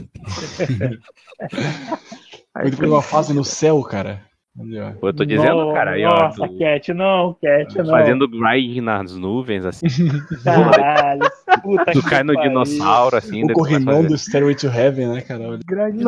Aí, Ele pegou uma fase no céu, cara. Ali, ó. Eu tô dizendo, No- cara, aí, ó, Nossa, do- Cat, não, Cat, não. fazendo grind nas nuvens, assim, Caralho, puta tu que cai no pariu. dinossauro, assim, O daí tu começa a corrimão fazer... do Stairway to Heaven, né, cara? grande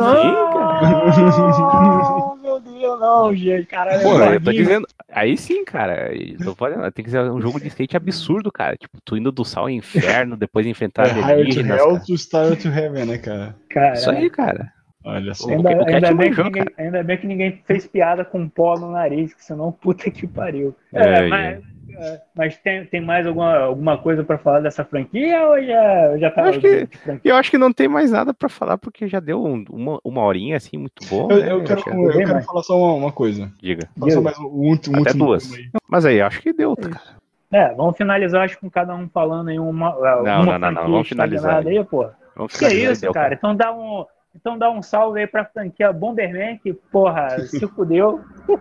Não, meu Deus, não, gente. Caralho, Pô, é eu tô Gordinho. dizendo, aí sim, cara, eu tô falando, tem que ser um jogo de skate absurdo, cara, tipo, tu indo do sal ao inferno, depois enfrentar É Higher to alienígenas, Hell cara. to Stairway to Heaven, né, cara? Isso aí, Caralho. cara. Olha só. O que- Ainda, o Cat ainda, bem que manjou, ninguém, ainda bem que ninguém fez piada com pó no nariz, que senão puta que pariu. É, É, mas é, mas tem, tem mais alguma, alguma coisa pra falar dessa franquia ou já, já tá Eu acho que, de franquia? eu acho que não tem mais nada pra falar, porque já deu um- uma, uma horinha, assim, muito boa, Eu, né? eu quero, acho que- eu bem quero mais. falar só uma, uma coisa. Diga. Falar só mais um, último, Até último duas. tema aí. Mas aí, acho que deu, É cara. isso. É, vamos finalizar, acho, com cada um falando em uma, Não, uma não, não, franquia não, vamos finalizar estagnada aí. aí, pô. Vamos Que finalizar e isso, deu, cara? Então dá um, então dá um salve aí pra franquia Bomberman, que, porra, se fudeu.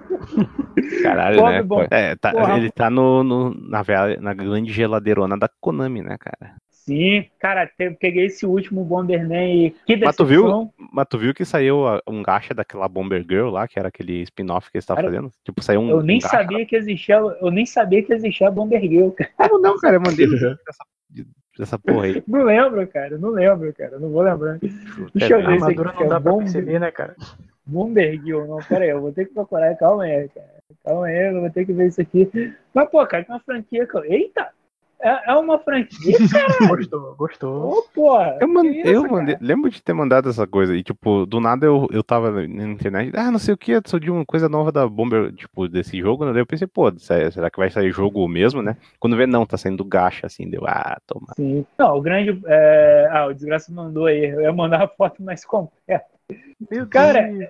Caralho, Pobre né? bom. É, tá- Porra. ele tá no, no- na, vela- na grande geladeirona da Konami, né, cara? Sim, cara, te- peguei esse último Bomberman e que Mas tu viu, decepção. mas tu viu que saiu a- um gacha daquela Bomber Girl lá, que era aquele spin-off que eles estavam Cara, fazendo? Tipo, saiu um, Eu nem um gacha. sabia que existia, eu nem sabia que existia a Bomber Girl, cara. Como não, cara? Eu mandei o link dessa, dessa porra aí. Não lembro, cara, não lembro, cara, não vou lembrar. Deixa eu É, ver A isso aqui, armadura que não é dá pra Bomber, perceber, né, cara? Bomber Girl, não, pera aí, eu vou ter que procurar, calma aí, cara. Calma aí, eu vou ter que ver isso aqui. Mas, pô, cara, que é uma franquia, cara. Eita! É, é uma franquia, cara. Gostou, gostou. Ô, porra. Eu, man- que isso, eu cara? mandei, lembro de ter mandado essa coisa, e tipo, do nada eu, eu tava na internet, ah, não sei o que, eu sou de uma coisa nova da Bomber, tipo, desse jogo, né? Daí eu pensei, pô, será será que vai sair jogo mesmo, né? Quando vê, não, tá saindo gacha, assim, deu, ah, toma. Sim. Não, o grande. é, Ah, o Desgraça mandou aí. Eu ia mandar a foto mais completa. Meu Cara, Deus.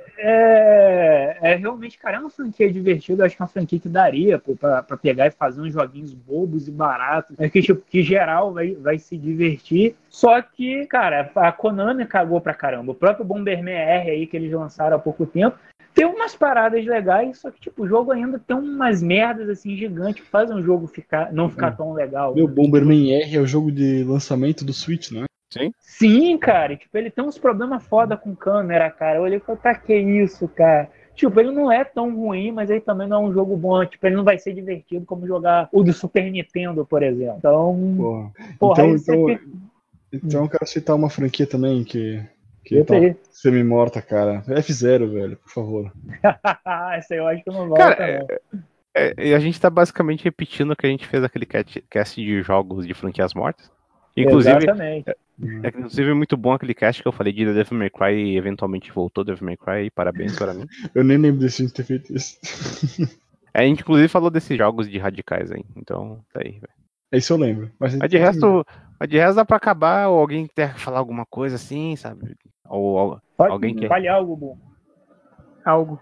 é, é realmente, cara, é uma franquia divertida. Eu acho que é uma franquia que daria pô, pra, pra pegar e fazer uns joguinhos bobos e baratos. É que, tipo, que geral vai, vai se divertir. Só que, cara, a Konami cagou pra caramba. O próprio Bomberman R aí que eles lançaram há pouco tempo. Tem umas paradas legais, só que, tipo, o jogo ainda tem umas merdas, assim, gigantes que fazem o jogo ficar, não ficar tão legal. Meu né? Bomberman R é o jogo de lançamento do Switch, não é? Sim? Sim, cara, e, tipo, ele tem uns problemas foda com câmera, cara. Eu olhei e falei, pra que isso, cara? Tipo, ele não é tão ruim, mas ele também não é um jogo bom. Tipo, ele não vai ser divertido como jogar o do Super Nintendo, por exemplo. Então, Porra. porra, então, aí você então, fica... então eu quero citar uma franquia também que, que Eu tá sei. semi-morta, cara. F zero, velho, por favor. Essa eu acho que não volta, Cara, não. É, e a gente tá basicamente repetindo o que a gente fez aquele cat- cast de jogos de franquias mortas. Inclusive, Exatamente. é, inclusive, muito bom aquele cast que eu falei de Devil May Cry e eventualmente voltou Devil May Cry, e parabéns para mim. Eu nem lembro desse gente ter feito isso. A gente inclusive falou desses jogos de radicais aí, então tá aí, velho. Isso eu lembro. Mas, Mas de resto, mas de resto dá pra acabar, ou alguém quer falar alguma coisa assim, sabe? Ou, ou Pode, alguém quer. Fale algo, bom. Algo.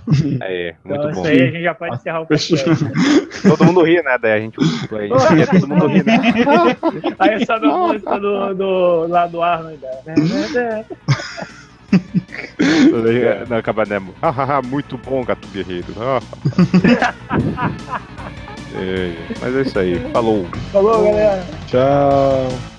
É, muito Então, bom. isso aí a gente já pode encerrar o Fechou. podcast. Todo mundo ri, né? Daí a gente, a gente ria, todo mundo ri, né? Aí sobe a música do, do, lá do Arnold. Né? Não, acaba, né? Hahaha, muito bom, gato guerreiro. Ah. É, mas é isso aí. Falou. Falou, galera. Tchau.